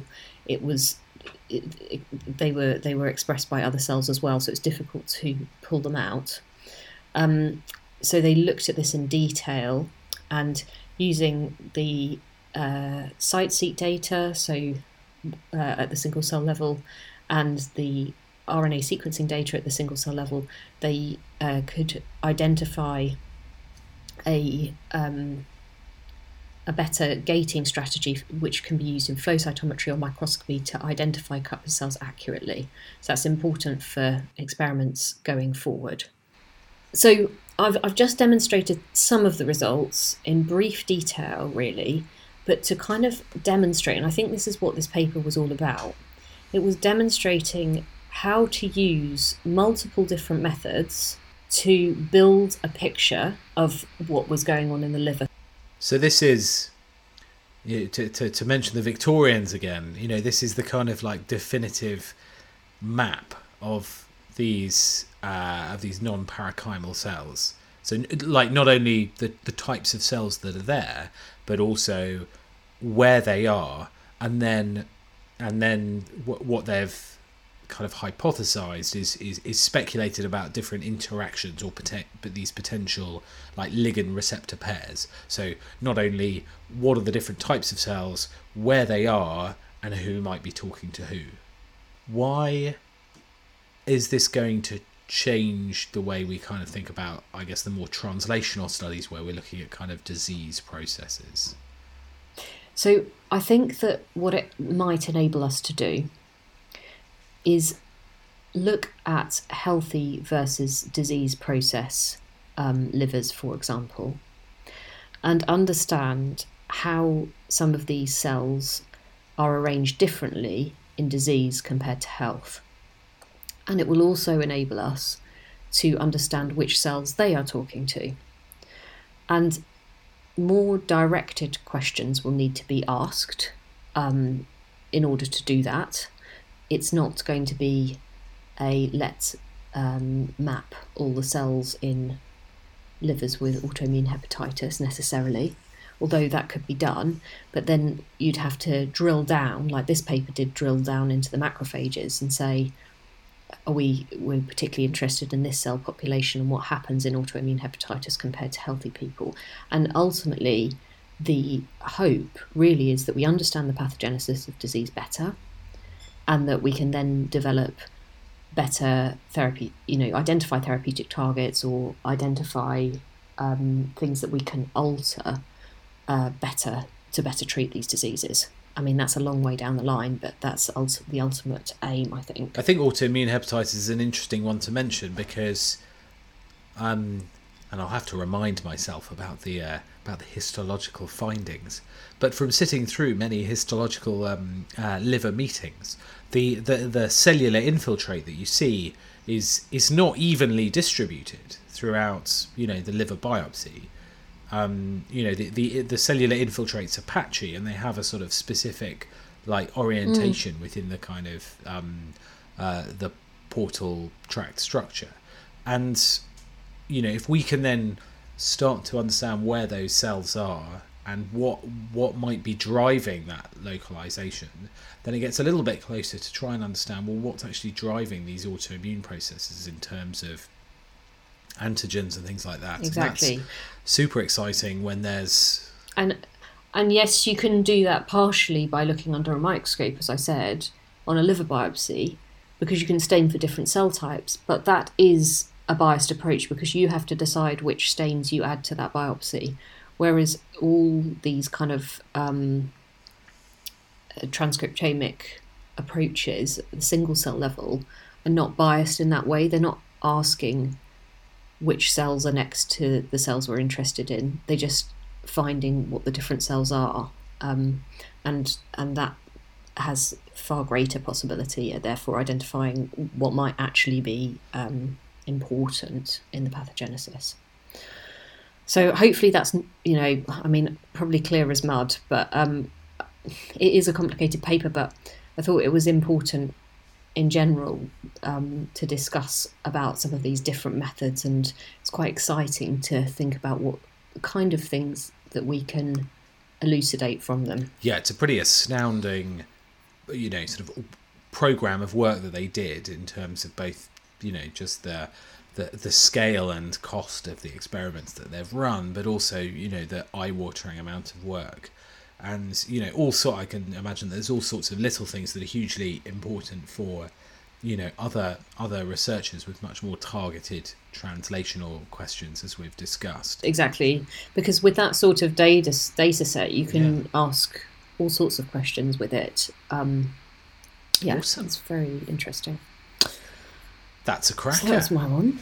they were expressed by other cells as well, so it's difficult to pull them out. So they looked at this in detail, and using the site-seq data, so at the single cell level, and the RNA sequencing data at the single cell level, they could identify a better gating strategy which can be used in flow cytometry or microscopy to identify Kupffer cells accurately. So that's important for experiments going forward. So I've just demonstrated some of the results in brief detail, really, but to kind of demonstrate, and I think this is what this paper was all about, it was demonstrating how to use multiple different methods to build a picture of what was going on in the liver. So this is, to mention the Victorians again, this is the kind of like definitive map of these non-parenchymal cells. So like not only the types of cells that are there, but also where they are, and then what they've kind of hypothesized is speculated about different interactions or these potential like ligand receptor pairs. So not only what are the different types of cells, where they are, and who might be talking to who. Why is this going to change the way we kind of think about, I guess, the more translational studies where we're looking at kind of disease processes? So I think that what it might enable us to do is look at healthy versus disease process livers, for example, and understand how some of these cells are arranged differently in disease compared to health. And it will also enable us to understand which cells they are talking to. And more directed questions will need to be asked in order to do that. It's not going to be a let's map all the cells in livers with autoimmune hepatitis necessarily, although that could be done, but then you'd have to drill down, like this paper did, drill down into the macrophages and say, we're particularly interested in this cell population and what happens in autoimmune hepatitis compared to healthy people. And ultimately, the hope really is that we understand the pathogenesis of disease better, and that we can then develop better therapy, identify therapeutic targets or identify things that we can alter better to better treat these diseases. I mean, that's a long way down the line, but that's the ultimate aim, I think. I think autoimmune hepatitis is an interesting one to mention because, and I'll have to remind myself about the histological findings, but from sitting through many histological liver meetings, the cellular infiltrate that you see is not evenly distributed throughout, the liver biopsy. The cellular infiltrates are patchy, and they have a sort of specific like orientation within the kind of the portal tract structure. And if we can then start to understand where those cells are and what might be driving that localization, then it gets a little bit closer to try and understand, well, what's actually driving these autoimmune processes in terms of antigens and things like that. Exactly. And that's super exciting when there's... And yes, you can do that partially by looking under a microscope, as I said, on a liver biopsy, because you can stain for different cell types, but that is a biased approach because you have to decide which stains you add to that biopsy, whereas all these kind of transcriptomic approaches at the single cell level are not biased in that way. They're not asking which cells are next to the cells we're interested in. They're just finding what the different cells are, and that has far greater possibility, therefore identifying what might actually be important in the pathogenesis. So hopefully that's, probably clear as mud, but it is a complicated paper, but I thought it was important in general to discuss about some of these different methods, and it's quite exciting to think about what kind of things that we can elucidate from them. Yeah, it's a pretty astounding, sort of program of work that they did in terms of both, just the scale and cost of the experiments that they've run, but also, the eye-watering amount of work. And, I can imagine there's all sorts of little things that are hugely important for, other researchers with much more targeted translational questions, as we've discussed. Exactly, because with that sort of data set, you can ask all sorts of questions with it. Awesome. It's very interesting. That's a cracker. So that's my one.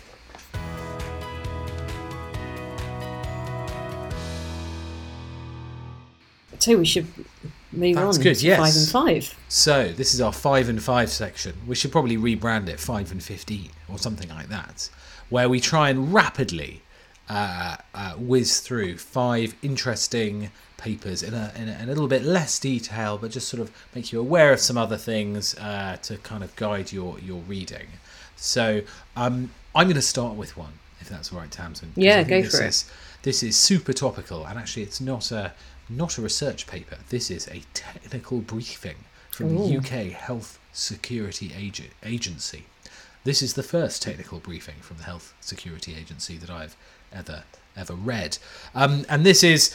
So we should move on to 5 and 5. So this is our 5 and 5 section. We should probably rebrand it 5 and 15 or something like that, where we try and rapidly whiz through 5 interesting papers in a little bit less detail, but just sort of make you aware of some other things to kind of guide your reading. So I'm going to start with one, if that's all right, Tamsin. Yeah, go for it. This is super topical, and actually it's not a research paper. This is a technical briefing from the UK Health Security Agency. This is the first technical briefing from the Health Security Agency that I've ever read, and this is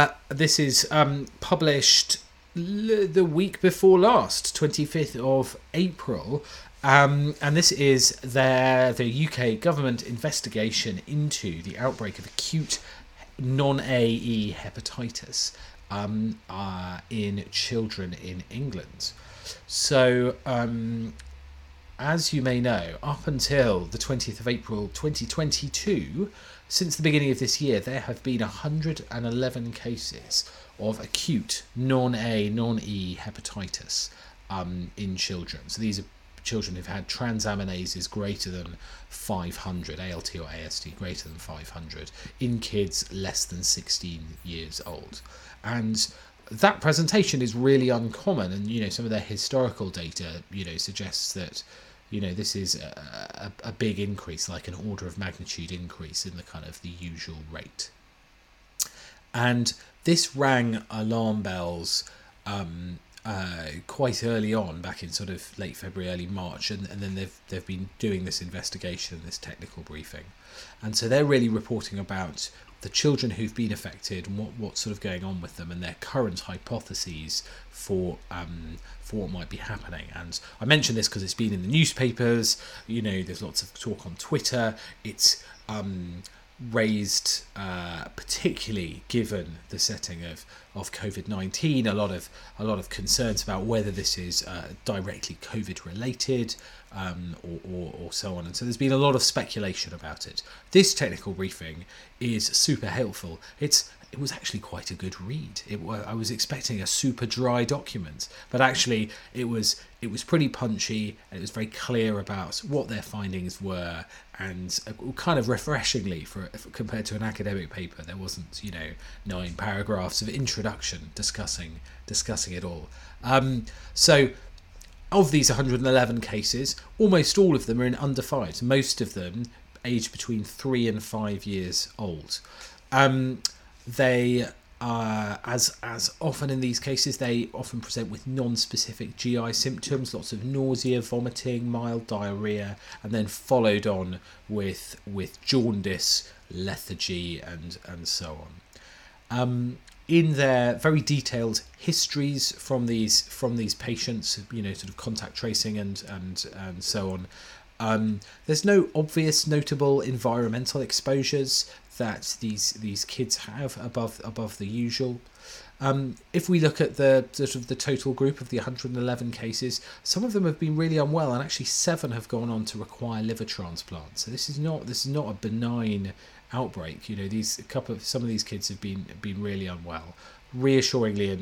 published the week before last, 25th of April, and this is the UK government investigation into the outbreak of acute non-AE hepatitis in children in England. So, as you may know, up until the 20th of April 2022, since the beginning of this year, there have been 111 cases of acute non-E hepatitis in children. So these are children who've had transaminases greater than 500, ALT or AST greater than 500, in kids less than 16 years old. And that presentation is really uncommon, and some of their historical data suggests that this is a big increase, like an order of magnitude increase in the kind of the usual rate. And this rang alarm bells quite early on, back in sort of late February, early March, and then they've been doing this investigation, this technical briefing, and so they're really reporting about the children who've been affected and what's sort of going on with them, and their current hypotheses for what might be happening. And I mention this because it's been in the newspapers. There's lots of talk on Twitter. It's raised, particularly given the setting of COVID-19, a lot of concerns about whether this is directly COVID related, or so on. And so there's been a lot of speculation about it. This technical briefing is super helpful. It was actually quite a good read. I was expecting a super dry document, but actually it was pretty punchy, and it was very clear about what their findings were, and kind of refreshingly for compared to an academic paper, there wasn't 9 paragraphs of introduction discussing it all. So of these 111 cases, almost all of them are in under 5s, most of them aged between 3 and 5 years old. They as often in these cases, they often present with non-specific GI symptoms, lots of nausea, vomiting, mild diarrhea, and then followed on with jaundice, lethargy, and so on. In their very detailed histories from these patients, sort of contact tracing and so on, there's no obvious notable environmental exposures that these kids have above the usual. If we look at the sort of the total group of the 111 cases, some of them have been really unwell, and actually 7 have gone on to require liver transplant. So this is not a benign outbreak. Some of these kids have been really unwell. Reassuringly,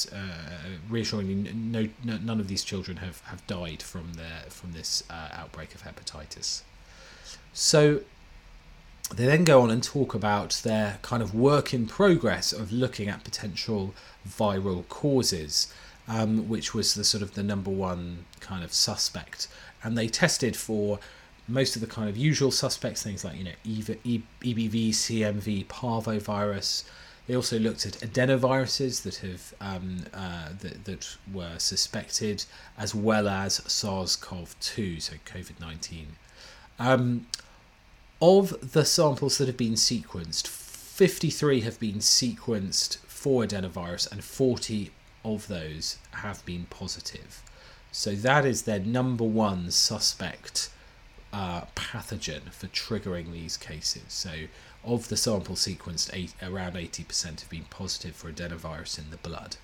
none of these children have died from this outbreak of hepatitis. So they then go on and talk about their kind of work in progress of looking at potential viral causes. which was the sort of the number one kind of suspect. And they tested for most of the kind of usual suspects, things like, EBV, CMV, parvovirus. They also looked at adenoviruses that have that were suspected, as well as SARS-CoV-2, so COVID-19. Of the samples that have been sequenced, 53 have been sequenced for adenovirus, and 40 of those have been positive. So that is their number one suspect pathogen for triggering these cases. So of the sample sequenced, around 80% have been positive for adenovirus in the blood.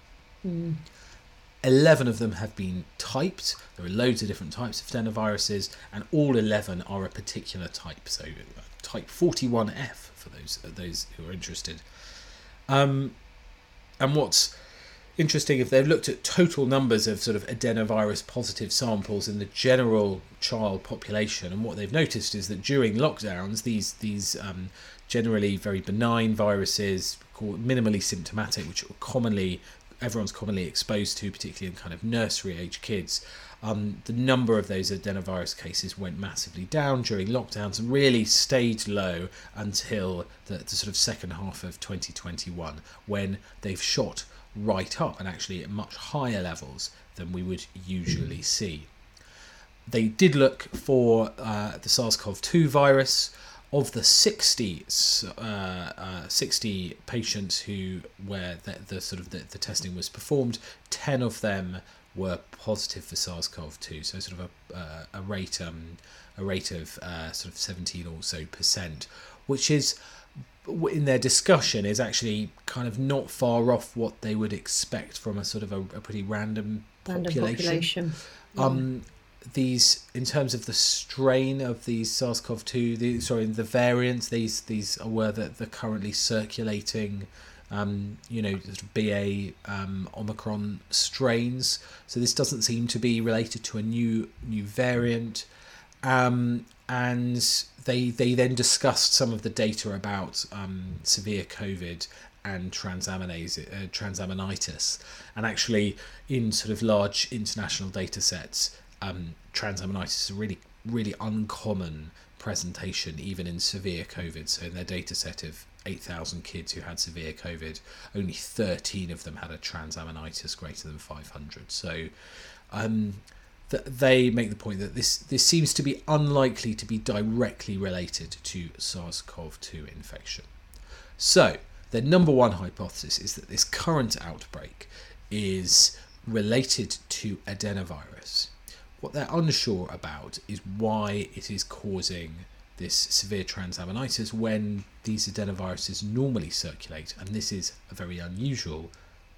11 of them have been typed. There are loads of different types of adenoviruses, and all 11 are a particular type. So type 41F for those who are interested. And what's interesting, if they've looked at total numbers of sort of adenovirus positive samples in the general child population, and what they've noticed is that during lockdowns, these generally very benign viruses, called minimally symptomatic, which everyone's commonly exposed to, particularly in kind of nursery age kids, the number of those adenovirus cases went massively down during lockdowns and really stayed low until the sort of second half of 2021, when they've shot right up, and actually at much higher levels than we would usually see. They did look for the SARS-CoV-2 virus. Of the 60 patients where the testing was performed, 10 of them were positive for SARS-CoV-2. So sort of a rate of sort of 17 or so %, which is, in their discussion, is actually kind of not far off what they would expect from a sort of a pretty random population. These, in terms of the strain of these SARS-CoV-2, the variants, these were the currently circulating, sort of BA Omicron strains. So this doesn't seem to be related to a new variant. And they then discussed some of the data about severe COVID and transaminitis, and actually in sort of large international data sets, transaminitis is a really, really uncommon presentation, even in severe COVID. So in their data set of 8,000 kids who had severe COVID, only 13 of them had a transaminitis greater than 500. So they make the point that this seems to be unlikely to be directly related to SARS-CoV-2 infection. So their number one hypothesis is that this current outbreak is related to adenovirus. What they're unsure about is why it is causing this severe transaminitis when these adenoviruses normally circulate, and this is a very unusual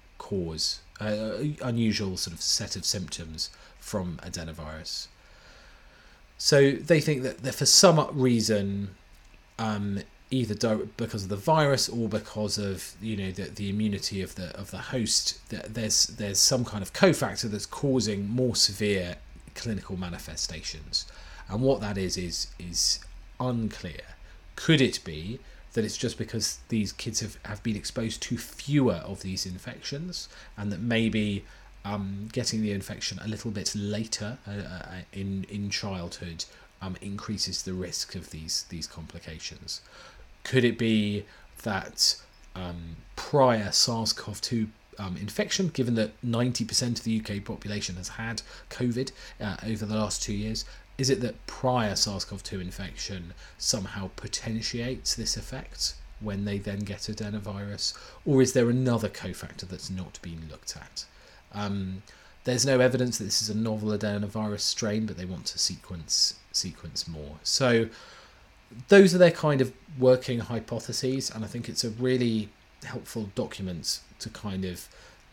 sort of set of symptoms from adenovirus. So they think that for some reason, either because of the virus or because of the immunity of the host, there's some kind of cofactor that's causing more severe clinical manifestations, and what that is unclear. Could it be that it's just because these kids have been exposed to fewer of these infections, and that maybe getting the infection a little bit later in childhood increases the risk of these complications? Could it be that prior SARS-CoV-2 infection, given that 90% of the UK population has had COVID over the last 2 years, is it that prior SARS-CoV-2 infection somehow potentiates this effect when they then get adenovirus? Or is there another cofactor that's not been looked at? There's no evidence that this is a novel adenovirus strain, but they want to sequence more. So those are their kind of working hypotheses, and I think it's a really helpful document to kind of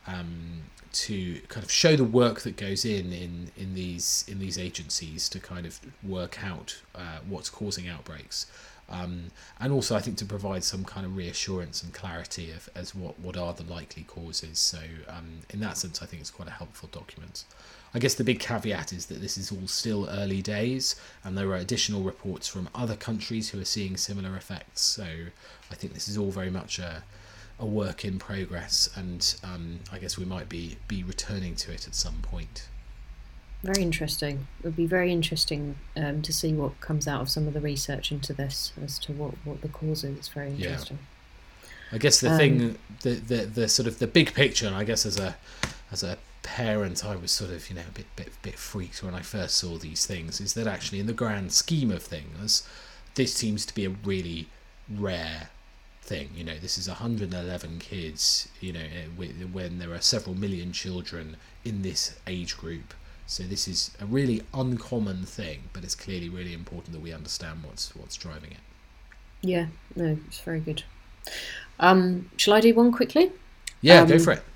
show the work that goes in these agencies to kind of work out what's causing outbreaks, and also I think to provide some kind of reassurance and clarity as what are the likely causes. So in that sense, I think it's quite a helpful document. I guess the big caveat is that this is all still early days, and there are additional reports from other countries who are seeing similar effects. So I think this is all very much a a work in progress, and I guess we might be returning to it at some point. Very interesting. It would be very interesting to see what comes out of some of the research into this as to what the cause is. It's very interesting. I guess the thing, the sort of the big picture, and I guess as a parent, I was sort of a bit freaked when I first saw these things, is that actually in the grand scheme of things, this seems to be a really rare thing. This is 111 kids. When there are several million children in this age group. So this is a really uncommon thing, but it's clearly really important that we understand what's driving it. Yeah, no, it's very good. Shall I do one quickly? Yeah, go for it.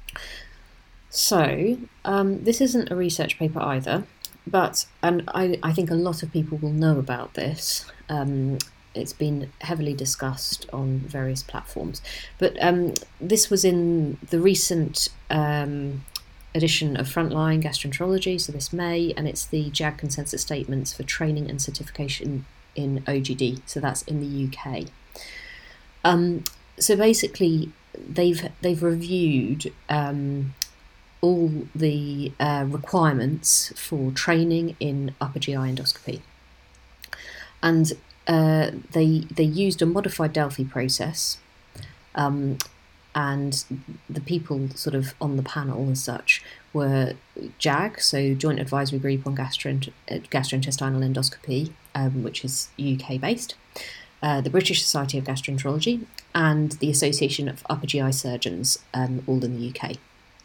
So, this isn't a research paper either, but I think a lot of people will know about this. It's been heavily discussed on various platforms. But this was in the recent edition of Frontline Gastroenterology, so this May, and it's the JAG consensus statements for training and certification in OGD, so that's in the UK. So basically, they've reviewed all the requirements for training in upper GI endoscopy, and they used a modified Delphi process. And the people sort of on the panel as such were JAG, so Joint Advisory Group on Gastrointestinal Endoscopy, which is UK based, the British Society of Gastroenterology, and the Association of Upper GI Surgeons, all in the UK.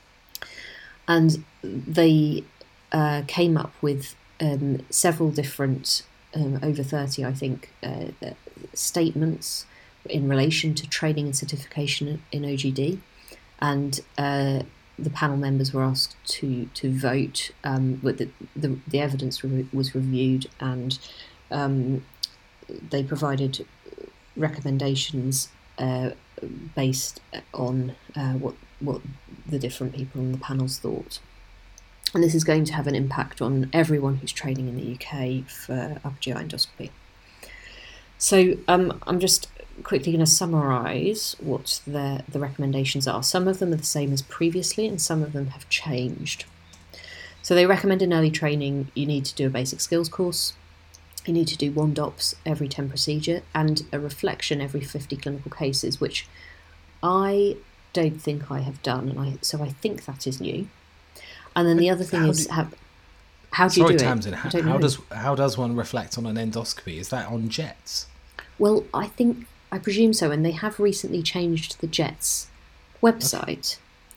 And they came up with several different, over 30, I think, statements in relation to training and certification in OGD, and the panel members were asked to vote. But the evidence was reviewed, and they provided recommendations based on what the different people in the panels thought. And this is going to have an impact on everyone who's training in the UK for upper GI endoscopy. So I'm just quickly going to summarise what the recommendations are. Some of them are the same as previously, and some of them have changed. So they recommend in early training you need to do a basic skills course, you need to do 1 DOPS every 10 procedure, and a reflection every 50 clinical cases, which I don't think I have done, and so I think that is new. And then the other thing is how do you do Tamsin, it? how does one reflect on an endoscopy? Is that on JETS? Well, I presume so, and they have recently changed the JETS website.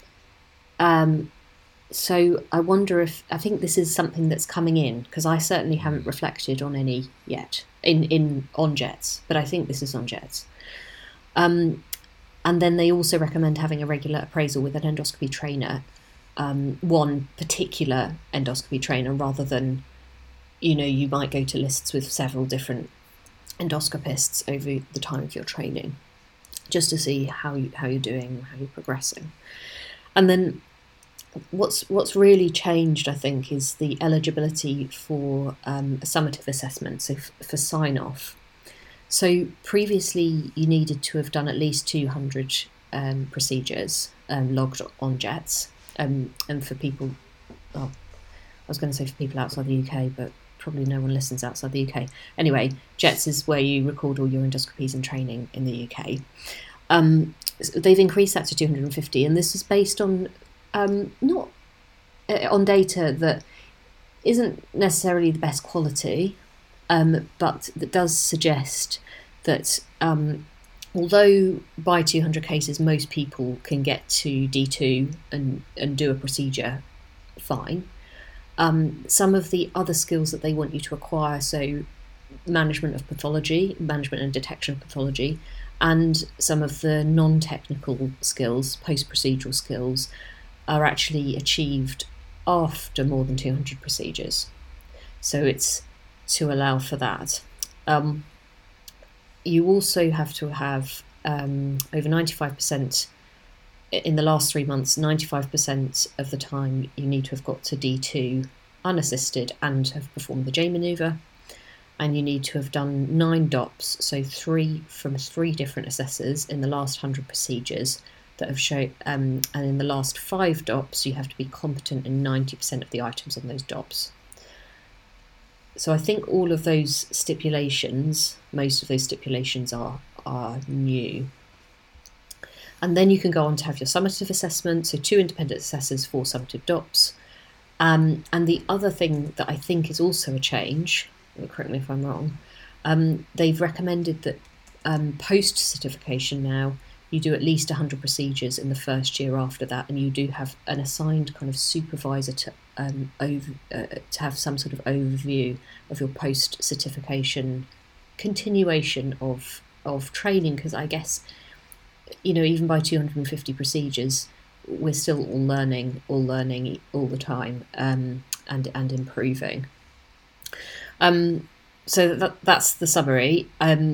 Okay. So I wonder I think this is something that's coming in, because I certainly haven't reflected on any yet on JETS, but I think this is on JETS. And then they also recommend having a regular appraisal with an endoscopy trainer, one particular endoscopy trainer, rather than, you might go to lists with several different endoscopists over the time of your training, just to see how you're doing, how you're progressing. And then what's really changed, I think, is the eligibility for a summative assessment, so for sign-off. So previously you needed to have done at least 200 procedures logged on JETS, and for people, I was going to say for people outside the UK, but probably no one listens outside the UK. Anyway, JETS is where you record all your endoscopies and training in the UK. They've increased that to 250, and this is based on not on data that isn't necessarily the best quality, but that does suggest that although by 200 cases most people can get to D2 and do a procedure fine, some of the other skills that they want you to acquire, so management of pathology, management and detection of pathology, and some of the non-technical skills, post-procedural skills, are actually achieved after more than 200 procedures. So it's to allow for that. You also have to have over 95%, in the last 3 months, 95% of the time you need to have got to D2 unassisted and have performed the J manoeuvre. and you need to have done 9 DOPs, so 3 from 3 different assessors in the last 100 procedures that have shown, and in the last 5 DOPs you have to be competent in 90% of the items on those DOPs. So I think all of those stipulations, most of those stipulations are new. And then you can go on to have your summative assessment, so 2 independent assessors, 4 summative DOPs. And the other thing that I think is also a change, correct me if I'm wrong, they've recommended that post-certification now, you do at least 100 procedures in the first year after that, and you do have an assigned kind of supervisor to have some sort of overview of your post-certification continuation of training, because I guess, even by 250 procedures, we're still all learning all the time, and improving. So that's the summary.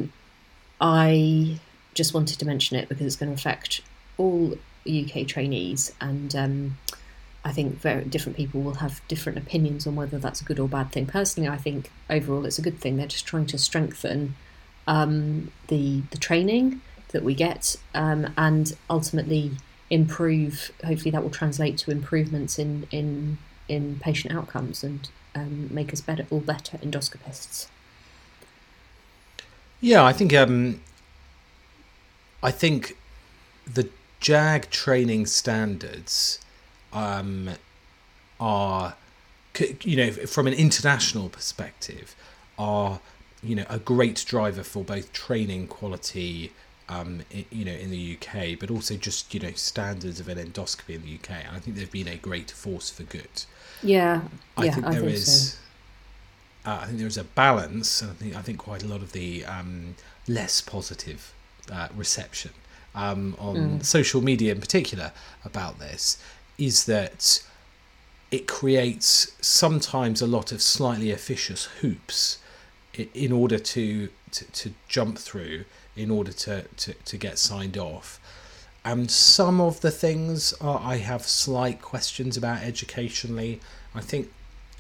I just wanted to mention it because it's going to affect all UK trainees, and I think very different people will have different opinions on whether that's a good or bad thing. Personally, I think overall it's a good thing. They're just trying to strengthen the training that we get, and ultimately improve. Hopefully that will translate to improvements in patient outcomes and make us better endoscopists. Yeah, I think the JAG training standards are, from an international perspective, are, a great driver for both training quality, in the UK, but also just, standards of an endoscopy in the UK. And I think they've been a great force for good. Yeah, I think there is a balance, and I think quite a lot of the less positive reception on social media in particular about this is that it creates sometimes a lot of slightly officious hoops in order to jump through in order to get signed off. And some of the things I have slight questions about educationally. I think,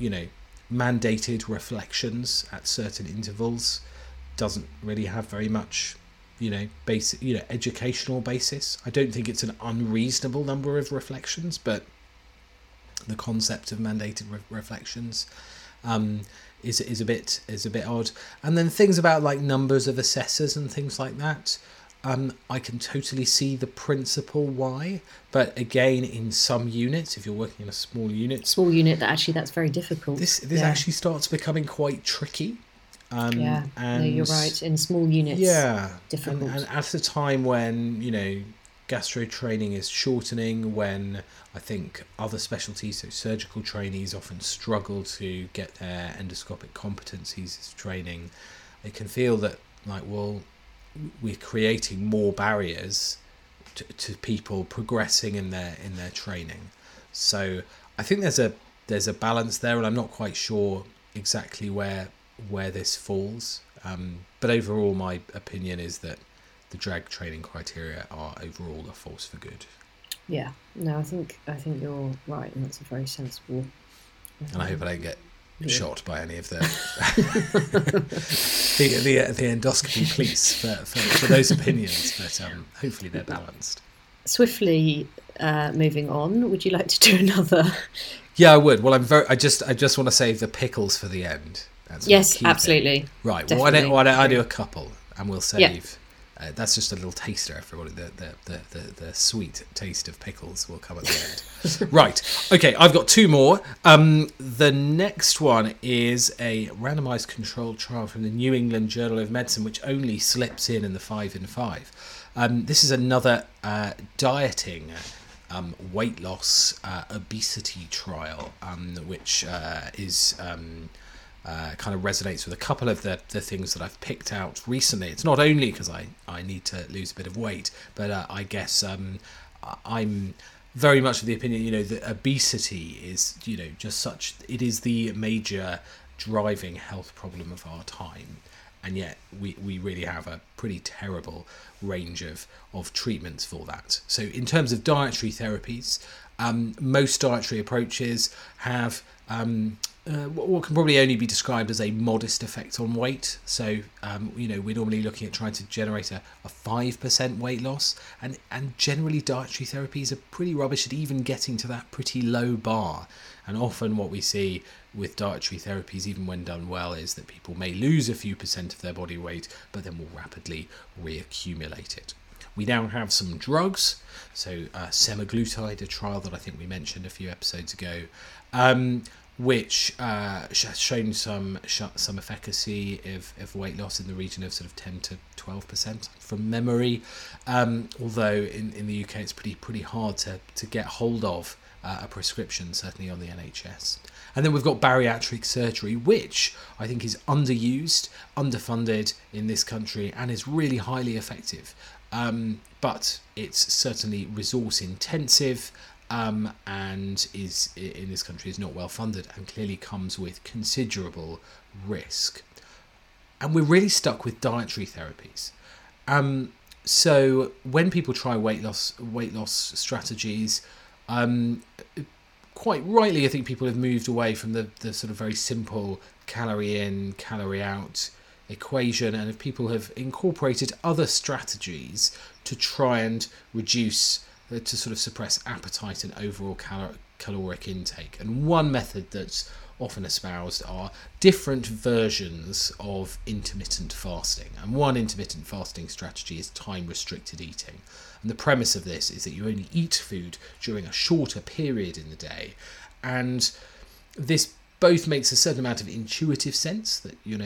mandated reflections at certain intervals doesn't really have very much, basic, educational basis. I don't think it's an unreasonable number of reflections, but the concept of mandated reflections is a bit odd. And then things about like numbers of assessors and things like that. I can totally see the principle why, but again, in some units, if you're working in a small unit, that's very difficult. This actually starts becoming quite tricky. And no, you're right. In small units, difficult. And at a time when gastro training is shortening, when I think other specialties, so surgical trainees, often struggle to get their endoscopic competencies training, it can feel that we're creating more barriers to people progressing in their training. So I think there's a balance there, and I'm not quite sure exactly where this falls. But overall, my opinion is that the JAG training criteria are overall a force for good. Yeah, no, I think you're right, and that's a very sensible. And I hope I don't get shot by any of the the endoscopy police for those opinions, but hopefully they're balanced. Swiftly moving on, would you like to do another? Yeah, I would. Well, I just want to save the pickles for the end. Yes, absolutely. Right. Well, why don't I do a couple, and we'll save. Yeah. That's just a little taster, everybody. The sweet taste of pickles will come at the end. Right. Okay, I've got 2 more. The next one is a randomised controlled trial from the New England Journal of Medicine, which only slips in the 5 in 5. This is another dieting, weight loss, obesity trial, which is... kind of resonates with a couple of the things that I've picked out recently. It's not only because I need to lose a bit of weight, but I guess I'm very much of the opinion, that obesity is, it is the major driving health problem of our time. And yet we really have a pretty terrible range of treatments for that. So in terms of dietary therapies, most dietary approaches have what can probably only be described as a modest effect on weight. So, we're normally looking at trying to generate a 5% weight loss, and generally dietary therapies are pretty rubbish at even getting to that pretty low bar. And often what we see with dietary therapies, even when done well, is that people may lose a few percent of their body weight, but then will rapidly reaccumulate it. We now have some drugs, so semaglutide, a trial that I think we mentioned a few episodes ago, which has shown some efficacy of weight loss in the region of sort of 10 to 12% from memory, although in the UK it's pretty hard to get hold of a prescription, certainly on the NHS. And then we've got bariatric surgery, which I think is underused, underfunded in this country, and is really highly effective. But it's certainly resource intensive, and is in this country is not well funded, and clearly comes with considerable risk. And we're really stuck with dietary therapies. So when people try weight loss strategies, quite rightly, I think people have moved away from the sort of very simple calorie in, calorie out equation, and if people have incorporated other strategies to try and reduce, to sort of suppress appetite and overall caloric intake. And one method that's often espoused are different versions of intermittent fasting. And one intermittent fasting strategy is time-restricted eating. And the premise of this is that you only eat food during a shorter period in the day. And this both makes a certain amount of intuitive sense that you're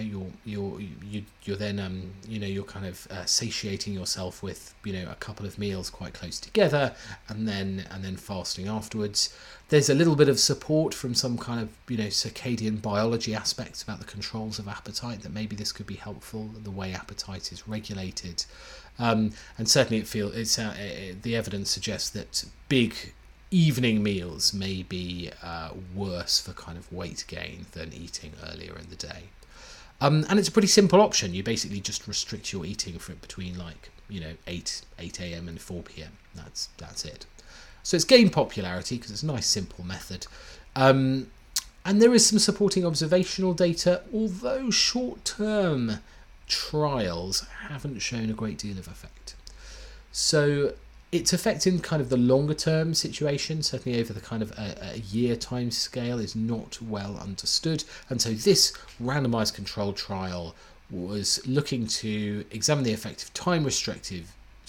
then you're kind of satiating yourself with a couple of meals quite close together, and then fasting afterwards. There's a little bit of support from some kind of circadian biology aspects about the controls of appetite, that maybe this could be helpful, the way appetite is regulated, and certainly the evidence suggests that big evening meals may be worse for kind of weight gain than eating earlier in the day. And it's a pretty simple option. You basically just restrict your eating for between 8 a.m. and 4 p.m. That's it. So it's gained popularity because it's a nice simple method. And there is some supporting observational data, although short-term trials haven't shown a great deal of effect. So its effect in kind of the longer term situation, certainly over the kind of a year time scale, is not well understood. And so this randomized controlled trial was looking to examine the effect of time restricted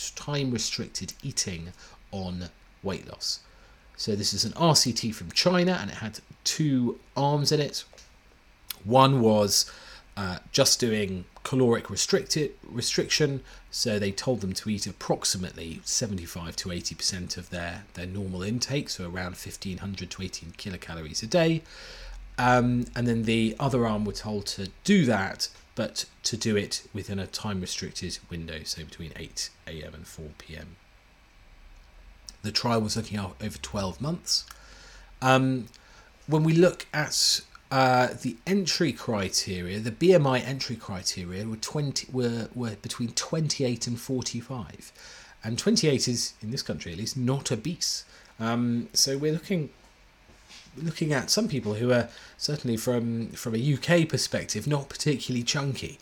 eating on weight loss. So this is an RCT from China, and it had two arms in it. One was just doing caloric restriction, so they told them to eat approximately 75 to 80% of their normal intake, so around 1500 to 18 kilocalories a day, and then the other arm were told to do that, but to do it within a time restricted window, so between 8 a.m. and 4 p.m. The trial was looking at over 12 months. When we look at the entry criteria, the BMI entry criteria were between 28 and 45, and 28 is, in this country at least, not obese. So we're looking at some people who are certainly from a UK perspective not particularly chunky.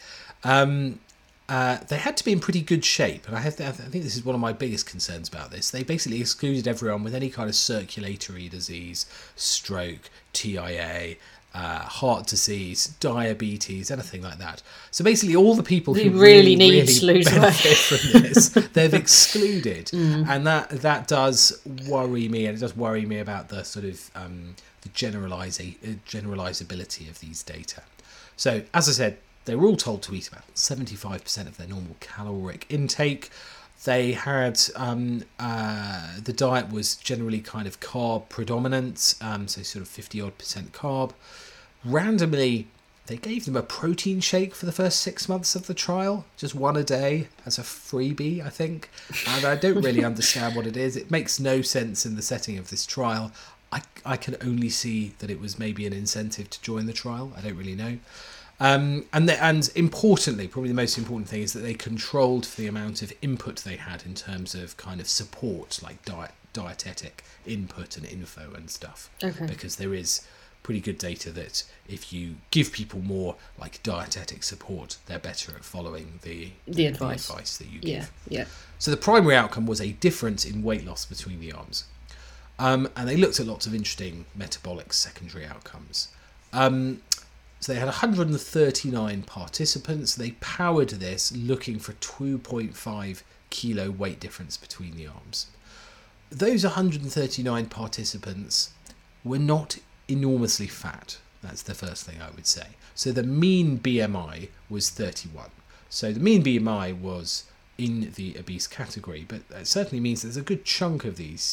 They had to be in pretty good shape, and I think this is one of my biggest concerns about this. They basically excluded everyone with any kind of circulatory disease, stroke, TIA, heart disease, diabetes, anything like that. So basically all the people who really need to lose benefit from this, they've excluded. And that does worry me, and it does worry me about the sort of the generalizability of these data. So as I said, they were all told to eat about 75% of their normal caloric intake. They had the diet was generally kind of carb predominant, so sort of 50-odd% carb. Randomly, they gave them a protein shake for the first 6 months of the trial, just one a day as a freebie, I think. And I don't really understand what it is. It makes no sense in the setting of this trial. I can only see that it was maybe an incentive to join the trial. I don't really know. And importantly, probably the most important thing is that they controlled for the amount of input they had in terms of kind of support, like dietetic input and info and stuff. Okay. Because there is pretty good data that if you give people more like dietetic support, they're better at following the advice that you give. Yeah. So the primary outcome was a difference in weight loss between the arms. And they looked at lots of interesting metabolic secondary outcomes. So they had 139 participants. They powered this looking for 2.5 kilo weight difference between the arms. Those 139 participants were not enormously fat. That's the first thing I would say. So the mean BMI was 31. So the mean BMI was in the obese category, but that certainly means there's a good chunk of these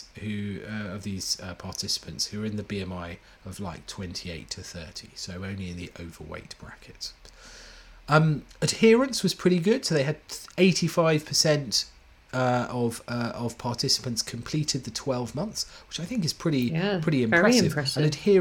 participants who are in the BMI of like 28 to 30, so only in the overweight bracket. Adherence was pretty good, so they had 85% of participants completed the 12 months, which I think is pretty impressive. Very impressive. And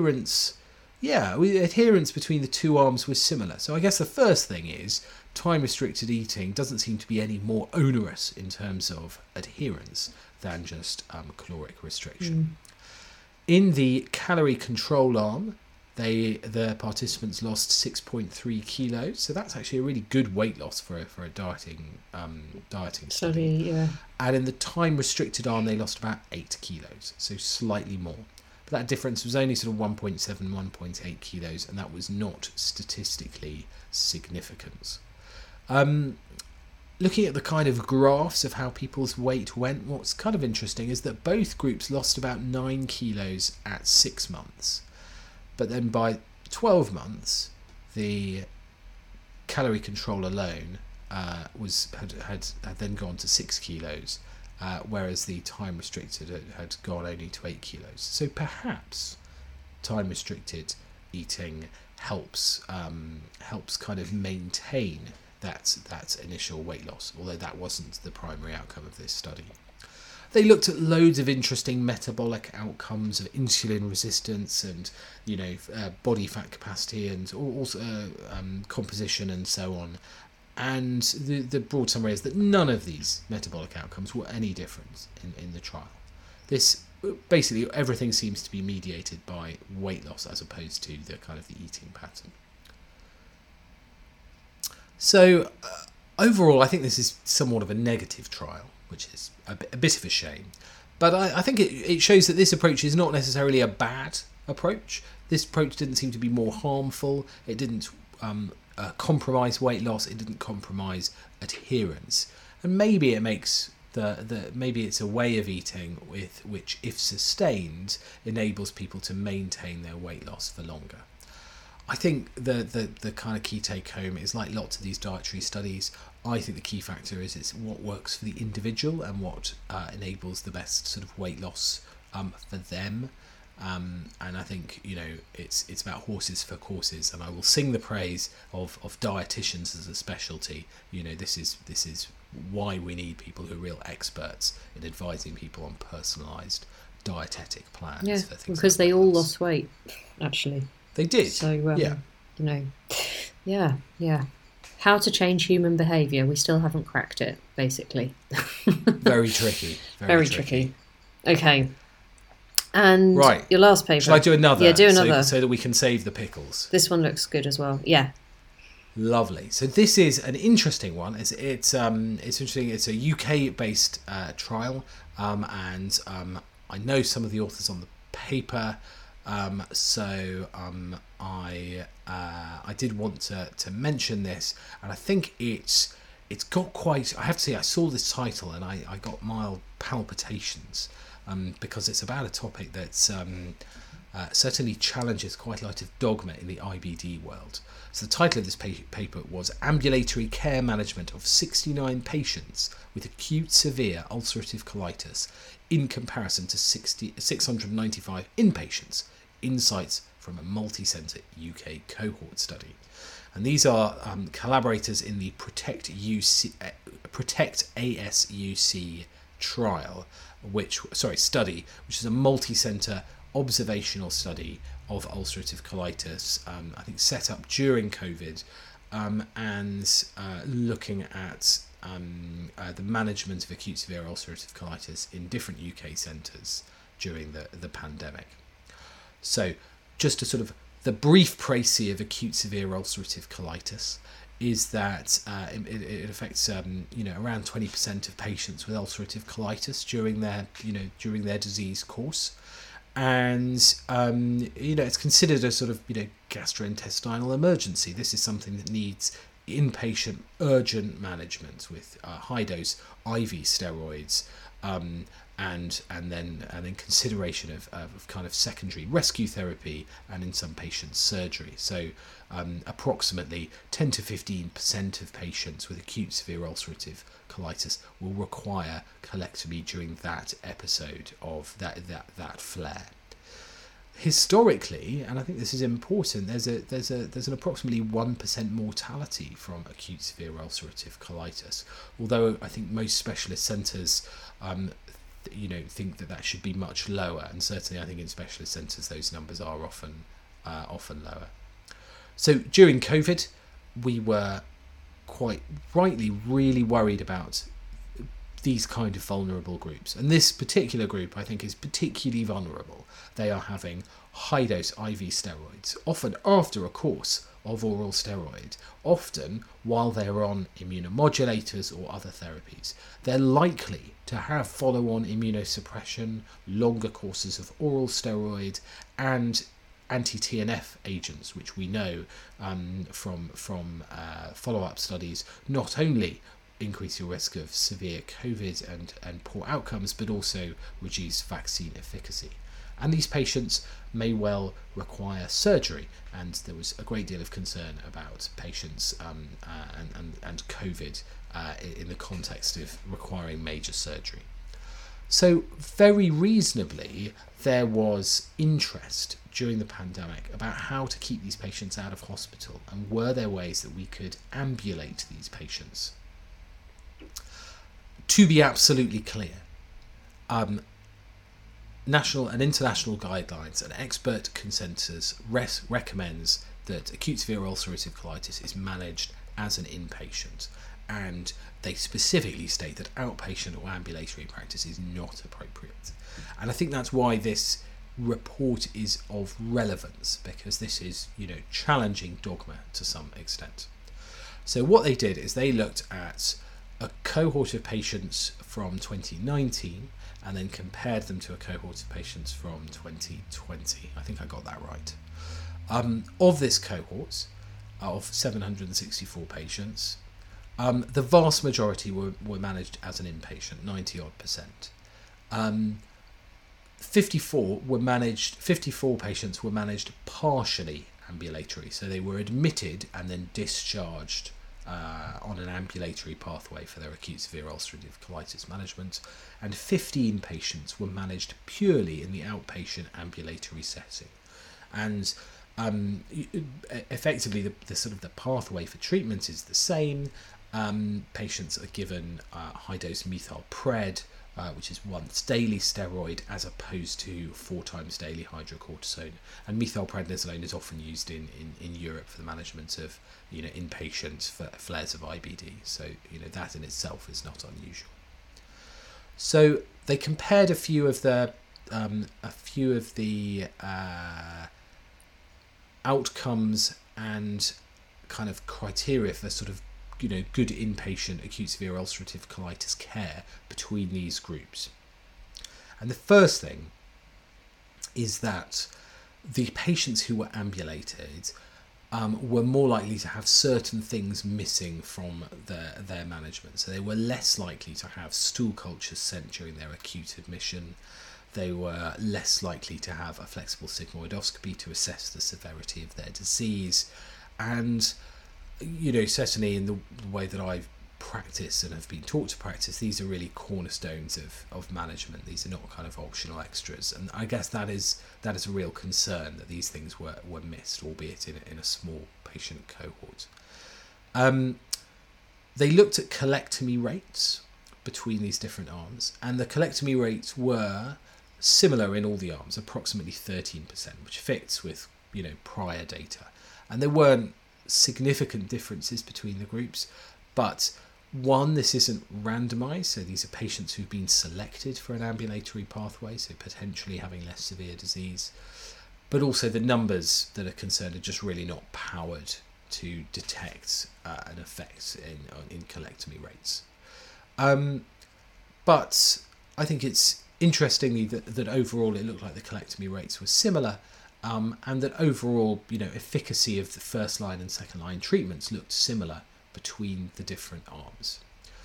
adherence between the two arms was similar. So I guess the first thing is time-restricted eating doesn't seem to be any more onerous in terms of adherence than just caloric restriction. In the calorie control arm, the participants lost 6.3 kilos, so that's actually a really good weight loss for a dieting study. Yeah. And in the time-restricted arm, they lost about 8 kilos, so slightly more. But that difference was only sort of 1.7, 1.8 kilos, and that was not statistically significant. Looking at the kind of graphs of how people's weight went, what's kind of interesting is that both groups lost about 9 kilos at 6 months. But then by 12 months, the calorie control alone had then gone to 6 kilos, whereas the time restricted had gone only to 8 kilos. So perhaps time restricted eating helps kind of maintain that initial weight loss, although that wasn't the primary outcome of this study. They looked at loads of interesting metabolic outcomes of insulin resistance and, body fat capacity and also composition and so on. And the broad summary is that none of these metabolic outcomes were any different in the trial. This basically everything seems to be mediated by weight loss as opposed to the kind of the eating pattern. So overall, I think this is somewhat of a negative trial, which is a bit of a shame. But I think it shows that this approach is not necessarily a bad approach. This approach didn't seem to be more harmful. It didn't compromise weight loss. It didn't compromise adherence. And maybe it makes maybe it's a way of eating which, if sustained, enables people to maintain their weight loss for longer. I think the kind of key take home is, like lots of these dietary studies, I think the key factor is it's what works for the individual and what enables the best sort of weight loss for them. And I think it's about horses for courses, and I will sing the praise of dietitians as a specialty. This is why we need people who are real experts in advising people on personalised dietetic plans. Yeah, for things because like they all weight loss. lost weight, actually. They did. So yeah. Yeah. How to change human behaviour? We still haven't cracked it, basically. Very tricky. Very tricky. Okay. And right. Your last paper. Shall I do another? Yeah, do another. So that we can save the pickles. This one looks good as well. Yeah. Lovely. So this is an interesting one. It's interesting. It's a UK-based trial, and I know some of the authors on the paper. So I did want to mention this, and I think it's got quite. I have to say, I saw this title and I got mild palpitations, because it's about a topic that's certainly challenges quite a lot of dogma in the IBD world. So the title of this paper was Ambulatory Care Management of 69 Patients with Acute Severe Ulcerative Colitis in comparison to 695 inpatients, insights from a multi-centre UK cohort study. And these are collaborators in the Protect ASUC trial, study, which is a multi-centre observational study of ulcerative colitis, I think set up during COVID, and looking at the management of acute severe ulcerative colitis in different UK centres during the pandemic. So just a sort of the brief précis of acute severe ulcerative colitis is that it affects around 20% of patients with ulcerative colitis during their disease course, and it's considered a sort of gastrointestinal emergency. This is something that needs inpatient urgent management with high dose IV steroids, and then consideration of kind of secondary rescue therapy, and in some patients surgery. So approximately 10 to 15% of patients with acute severe ulcerative colitis will require colectomy during that episode of that flare. Historically, and I think this is important, there's an approximately 1% mortality from acute severe ulcerative colitis, although I think most specialist centres think that should be much lower, and certainly I think in specialist centres those numbers are often lower. So during COVID, we were quite rightly really worried about these kind of vulnerable groups, and this particular group I think is particularly vulnerable. They are having high dose IV steroids, often after a course of oral steroid, often while they're on immunomodulators or other therapies. They're likely to have follow-on immunosuppression, longer courses of oral steroid, and anti-TNF agents, which we know from follow-up studies not only increase your risk of severe COVID and poor outcomes, but also reduce vaccine efficacy. And these patients may well require surgery, and there was a great deal of concern about patients and COVID in the context of requiring major surgery. So very reasonably, there was interest during the pandemic about how to keep these patients out of hospital, and were there ways that we could ambulate these patients. To be absolutely clear, national and international guidelines and expert consensus recommends that acute severe ulcerative colitis is managed as an inpatient, and they specifically state that outpatient or ambulatory practice is not appropriate. And I think that's why this report is of relevance, because this is challenging dogma to some extent. So what they did is they looked at a cohort of patients from 2019 and then compared them to a cohort of patients from 2020. I think I got that right. Of this cohort of 764 patients, the vast majority were managed as an inpatient, 90-odd%. 54 patients were managed partially ambulatory, so they were admitted and then discharged on an ambulatory pathway for their acute severe ulcerative colitis management, and 15 patients were managed purely in the outpatient ambulatory setting. And effectively, the sort of the pathway for treatment is the same. Patients are given high-dose methylpred, which is once daily steroid, as opposed to 4 times daily hydrocortisone. And methylprednisolone is often used in Europe for the management of inpatient flares of IBD. So that in itself is not unusual. So they compared a few of the outcomes and kind of criteria for sort of good inpatient acute severe ulcerative colitis care between these groups. And the first thing is that the patients who were ambulated were more likely to have certain things missing from their management. So they were less likely to have stool cultures sent during their acute admission. They were less likely to have a flexible sigmoidoscopy to assess the severity of their disease. And certainly in the way that I've practiced and have been taught to practice, these are really cornerstones of management. These are not kind of optional extras, and I guess that is a real concern, that these things were missed, albeit in a small patient cohort. They looked at colectomy rates between these different arms, and the colectomy rates were similar in all the arms, approximately 13%, which fits with prior data, and there weren't significant differences between the groups. But one, this isn't randomized, so these are patients who've been selected for an ambulatory pathway, so potentially having less severe disease. but also the numbers that are concerned are just really not powered to detect an effect in colectomy rates. But I think it's interestingly that overall it looked like the colectomy rates were similar, and that overall, efficacy of the first line and second line treatments looked similar between the different arms.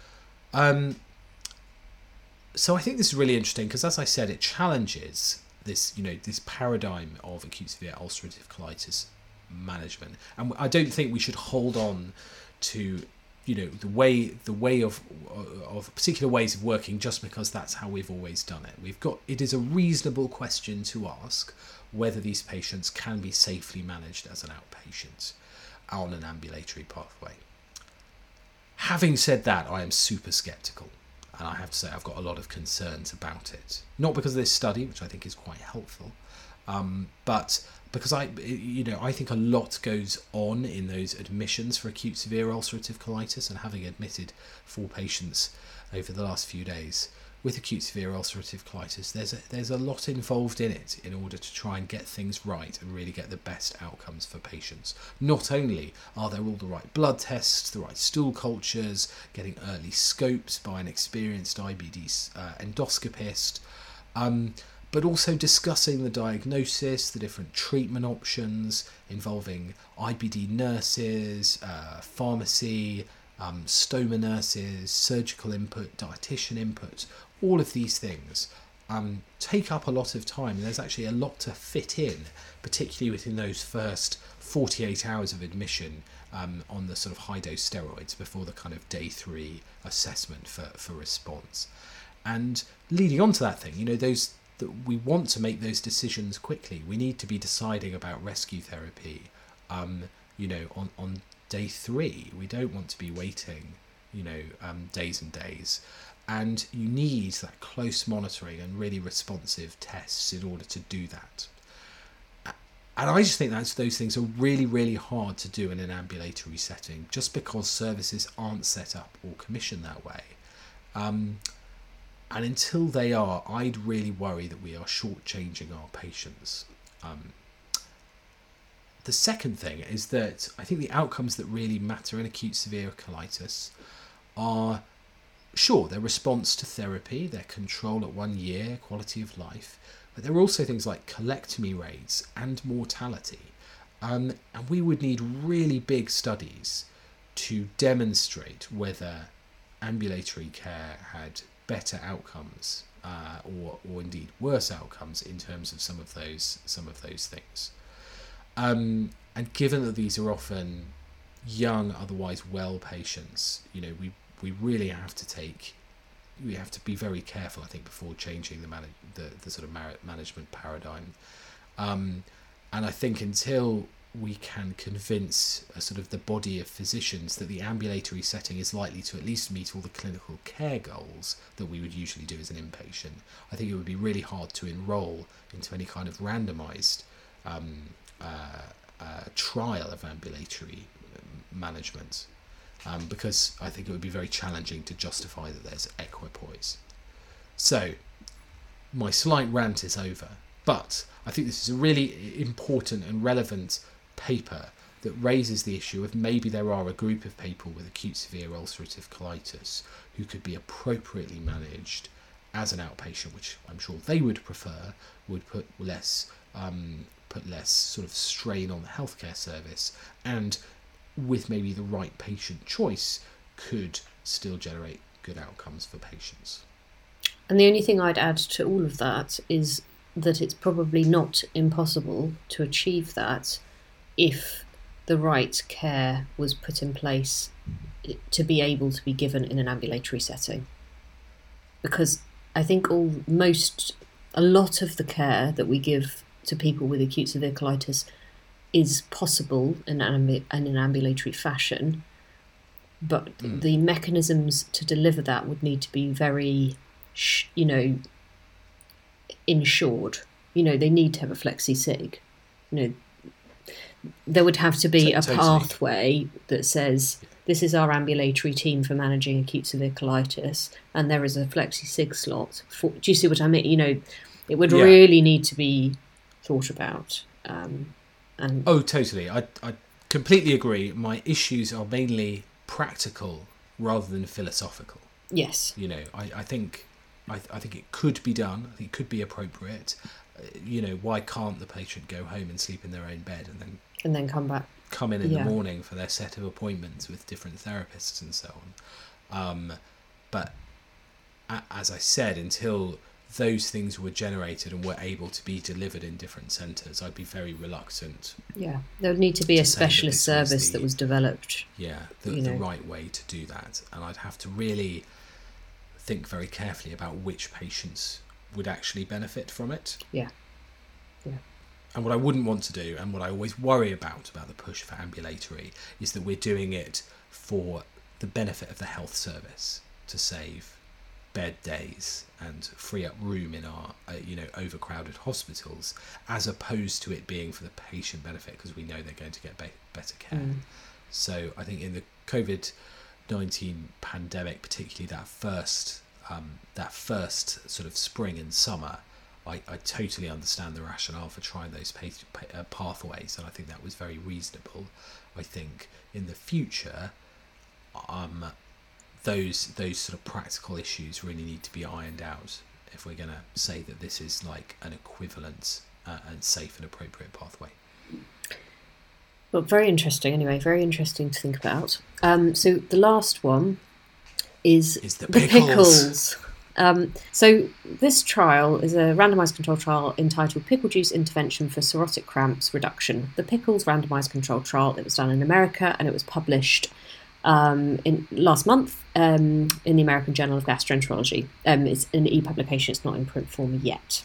So I think this is really interesting because, as I said, it challenges this paradigm of acute severe ulcerative colitis management, and I don't think we should hold on to the way of particular ways of working just because that's how we've always done it. It is a reasonable question to ask whether these patients can be safely managed as an outpatient on an ambulatory pathway. Having said that, I am super skeptical, and I have to say I've got a lot of concerns about it. Not because of this study, which I think is quite helpful, but because I think a lot goes on in those admissions for acute severe ulcerative colitis, and having admitted 4 patients over the last few days with acute severe ulcerative colitis, there's a lot involved in it in order to try and get things right and really get the best outcomes for patients. Not only are there all the right blood tests, the right stool cultures, getting early scopes by an experienced IBD endoscopist, but also discussing the diagnosis, the different treatment options involving IBD nurses, pharmacy, stoma nurses, surgical input, dietitian input. All of these things take up a lot of time, and there's actually a lot to fit in, particularly within those first 48 hours of admission on the sort of high-dose steroids before the kind of day 3 assessment for response. And leading on to that thing, we want to make those decisions quickly. We need to be deciding about rescue therapy, on day 3. We don't want to be waiting, days and days. And you need that close monitoring and really responsive tests in order to do that. And I just think those things are really, really hard to do in an ambulatory setting, just because services aren't set up or commissioned that way. And until they are, I'd really worry that we are shortchanging our patients. The second thing is that I think the outcomes that really matter in acute severe colitis are, sure, their response to therapy, their control at 1 year, quality of life, but there are also things like colectomy rates and mortality. And we would need really big studies to demonstrate whether ambulatory care had better outcomes or indeed worse outcomes in terms of some of those things. And given that these are often young, otherwise well patients, we really have to be very careful, I think, before changing the sort of management paradigm. And I think until we can convince sort of the body of physicians that the ambulatory setting is likely to at least meet all the clinical care goals that we would usually do as an inpatient, I think it would be really hard to enrol into any kind of randomized trial of ambulatory management, because I think it would be very challenging to justify that there's equipoise. So my slight rant is over, but I think this is a really important and relevant paper that raises the issue of maybe there are a group of people with acute severe ulcerative colitis who could be appropriately managed as an outpatient, which I'm sure they would prefer, would put less sort of strain on the healthcare service, and with maybe the right patient choice could still generate good outcomes for patients. And the only thing I'd add to all of that is that it's probably not impossible to achieve that if the right care was put in place to be able to be given in an ambulatory setting. Because I think a lot of the care that we give to people with acute severe colitis is possible in an ambulatory fashion, but the mechanisms to deliver that would need to be very, insured. They need to have a flexi-sig. There would have to be a pathway that says, this is our ambulatory team for managing acute severe colitis, and there is a flexi-sig slot. Do you see what I mean? It would really need to be thought about. And Oh, totally. I completely agree. My issues are mainly practical rather than philosophical. yes, You know, I think it could be done. I think it could be appropriate. You know, why can't the patient go home and sleep in their own bed and then come back. come in the morning for their set of appointments with different therapists and so on? But as I said, until those things were generated and were able to be delivered in different centres, I'd be very reluctant. Yeah, there would need to be a specialist service that was developed. Yeah, the right way to do that. And I'd have to really think very carefully about which patients would actually benefit from it. Yeah. And what I wouldn't want to do, and what I always worry about the push for ambulatory, is that we're doing it for the benefit of the health service, to save bed days and free up room in our overcrowded hospitals, as opposed to it being for the patient benefit, because we know they're going to get better care. So I think in the COVID-19 pandemic, particularly that first sort of spring and summer, I totally understand the rationale for trying those pathways, and I think that was very reasonable. I think in the future, those sort of practical issues really need to be ironed out if we're going to say that this is like an equivalent and safe and appropriate pathway. Well, very interesting. Anyway, very interesting to think about. So the last one is the pickles. So this trial is a randomised control trial entitled Pickle Juice Intervention for Cirrhotic Cramps Reduction. The Pickles randomised control trial. It was done in America and it was published last month in the American Journal of Gastroenterology. It's an e-publication. It's not in print form yet.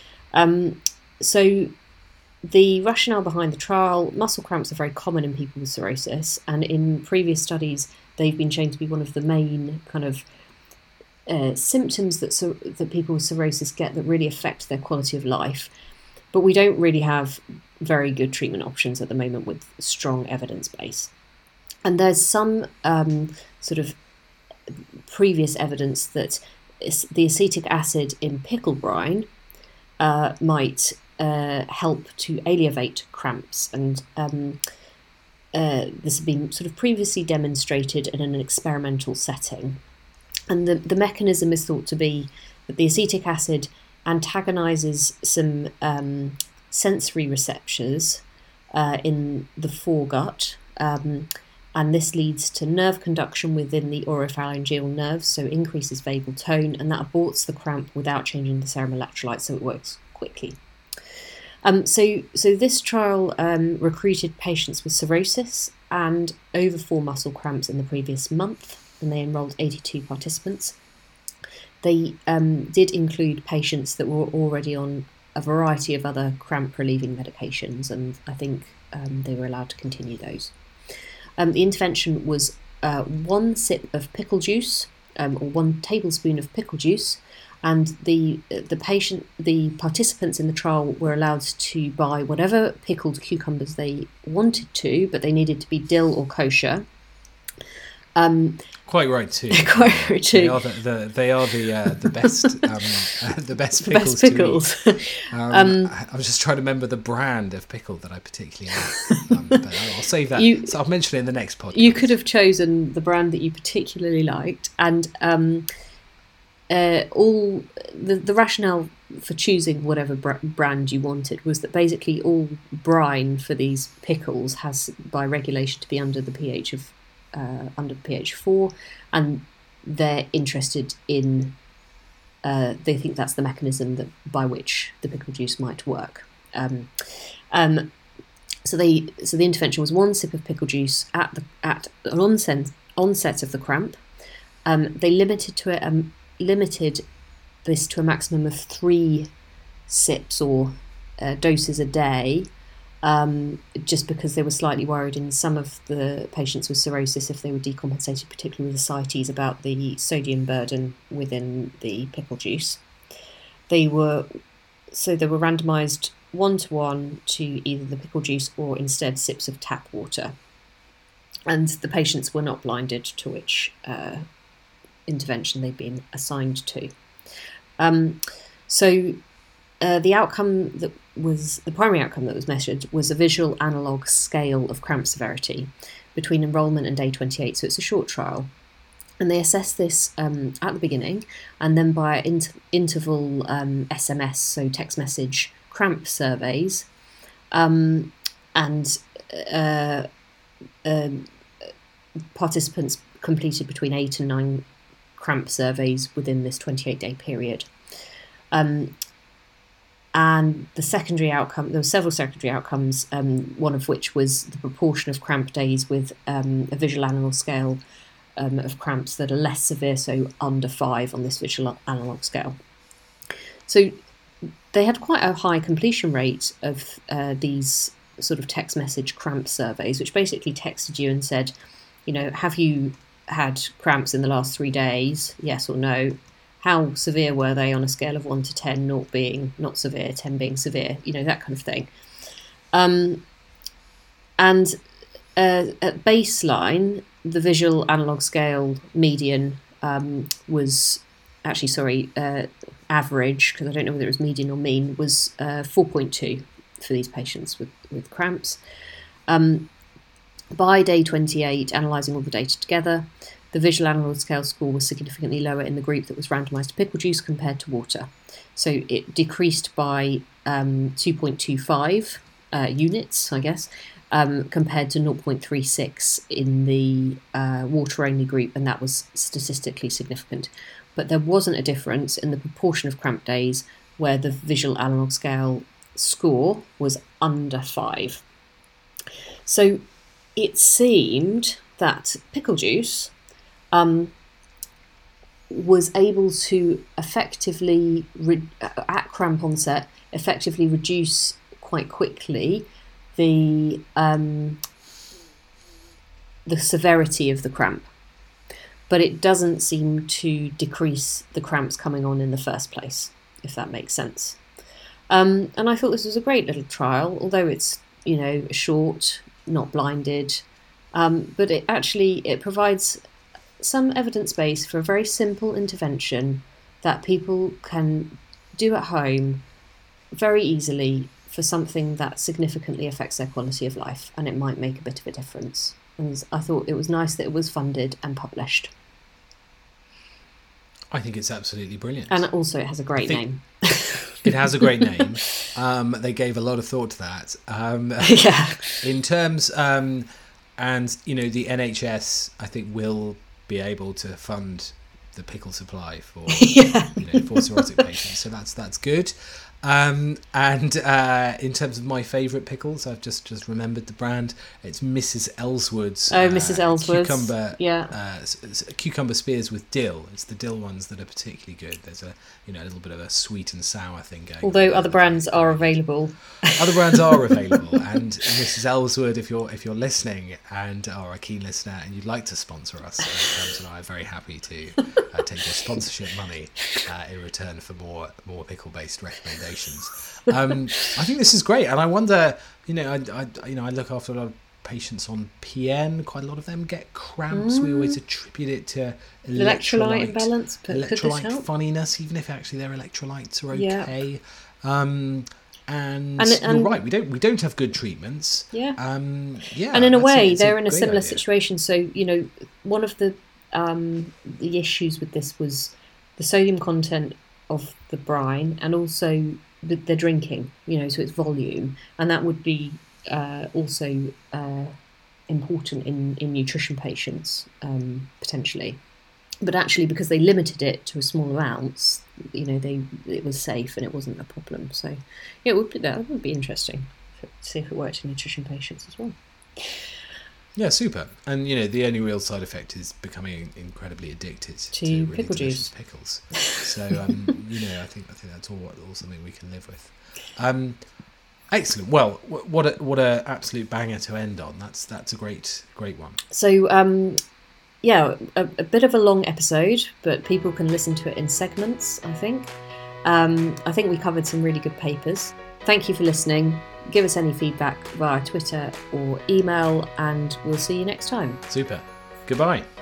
So the rationale behind the trial: muscle cramps are very common in people with cirrhosis, and in previous studies they've been shown to be one of the main kind of symptoms that people with cirrhosis get that really affect their quality of life. But we don't really have very good treatment options at the moment with strong evidence base. And there's some sort of previous evidence that the acetic acid in pickle brine might help to alleviate cramps, and this has been sort of previously demonstrated in an experimental setting. And the mechanism is thought to be that the acetic acid antagonises some sensory receptors in the foregut, and this leads to nerve conduction within the oropharyngeal nerves, so increases vagal tone, and that aborts the cramp without changing the serum electrolytes, so it works quickly. So this trial recruited patients with cirrhosis and over 4 muscle cramps in the previous month, and they enrolled 82 participants. They did include patients that were already on a variety of other cramp-relieving medications, and I think they were allowed to continue those. The intervention was 1 sip of pickle juice, or 1 tablespoon of pickle juice, and the participants in the trial were allowed to buy whatever pickled cucumbers they wanted to, but they needed to be dill or kosher. Quite right too. Quite right too. They are the best the best pickles. The best pickles. To eat. I was just trying to remember the brand of pickle that I particularly like, but I'll save that. So I'll mention it in the next podcast. You could have chosen the brand that you particularly liked, and all the rationale for choosing whatever brand you wanted was that basically all brine for these pickles has by regulation to be under the pH of under pH 4, and they're interested in they think that's the mechanism by which the pickle juice might work. So the intervention was 1 sip of pickle juice at an onset of the cramp. They limited this to a maximum of 3 sips or doses a day, just because they were slightly worried in some of the patients with cirrhosis if they were decompensated, particularly with ascites, about the sodium burden within the pickle juice. They were randomised 1-to-1 to either the pickle juice or instead sips of tap water, and the patients were not blinded to which intervention they'd been assigned to. So the outcome that was the primary outcome that was measured was a visual analogue scale of cramp severity between enrolment and day 28. So it's a short trial. And they assessed this at the beginning, and then by interval SMS, so text message cramp surveys, and participants completed between 8 and 9 cramp surveys within this 28-day period. And the secondary outcome, there were several secondary outcomes, one of which was the proportion of cramp days with a visual analogue scale of cramps that are less severe, so under 5 on this visual analogue scale. So they had quite a high completion rate of these sort of text message cramp surveys, which basically texted you and said, have you had cramps in the last 3 days? Yes or no. How severe were they on a scale of 1 to 10, 0 being not severe, 10 being severe, that kind of thing. And at baseline, the visual analogue scale median was average, because I don't know whether it was median or mean, was 4.2 for these patients with cramps. By day 28, analysing all the data together, the visual analogue scale score was significantly lower in the group that was randomised to pickle juice compared to water. So it decreased by 2.25 units, I guess, compared to 0.36 in the water-only group, and that was statistically significant. But there wasn't a difference in the proportion of cramp days where the visual analogue scale score was under 5. So it seemed that pickle juice was able to effectively, at cramp onset, effectively reduce quite quickly the severity of the cramp, but it doesn't seem to decrease the cramps coming on in the first place, if that makes sense. And I thought this was a great little trial, although it's short, not blinded, but it provides some evidence base for a very simple intervention that people can do at home very easily for something that significantly affects their quality of life, and it might make a bit of a difference. And I thought it was nice that it was funded and published. I think it's absolutely brilliant. And also it has a great name. It has a great name. They gave a lot of thought to that. Yeah. In terms, and the NHS, I think, will be able to fund the pickle supply for for cirrhotic patients. So that's good. And in terms of my favourite pickles, I've just remembered the brand. It's Mrs. Ellswood's. Mrs. Ellswood's. Cucumber spears with dill. It's the dill ones that are particularly good. There's a little bit of a sweet and sour thing going. Although other brands are available. Other brands are available, and Mrs. Ellswood, if you're listening and are a keen listener and you'd like to sponsor us, James and I are very happy to take your sponsorship money in return for more pickle-based recommendations. I think this is great, and I wonder, I look after a lot of patients on PN. Quite a lot of them get cramps. We always attribute it to electrolyte imbalance, electrolyte funniness, even if actually their electrolytes are okay. Yeah. And you're right, we don't have good treatments. Yeah. And in a way, they're in a similar situation. So one of the issues with this was the sodium content of the brine, and also the drinking, so it's volume, and that would be also important in nutrition patients, potentially. But actually, because they limited it to a small amounts, it was safe and it wasn't a problem. So that would be interesting to see if it worked in nutrition patients as well. Yeah, super. And the only real side effect is becoming incredibly addicted to really pickle delicious juice. Pickles. So I think that's all something we can live with. Excellent. Well, what a absolute banger to end on. That's a great one. So a bit of a long episode, but people can listen to it in segments, I think. I think we covered some really good papers. Thank you for listening. Give us any feedback via Twitter or email, and we'll see you next time. Super. Goodbye.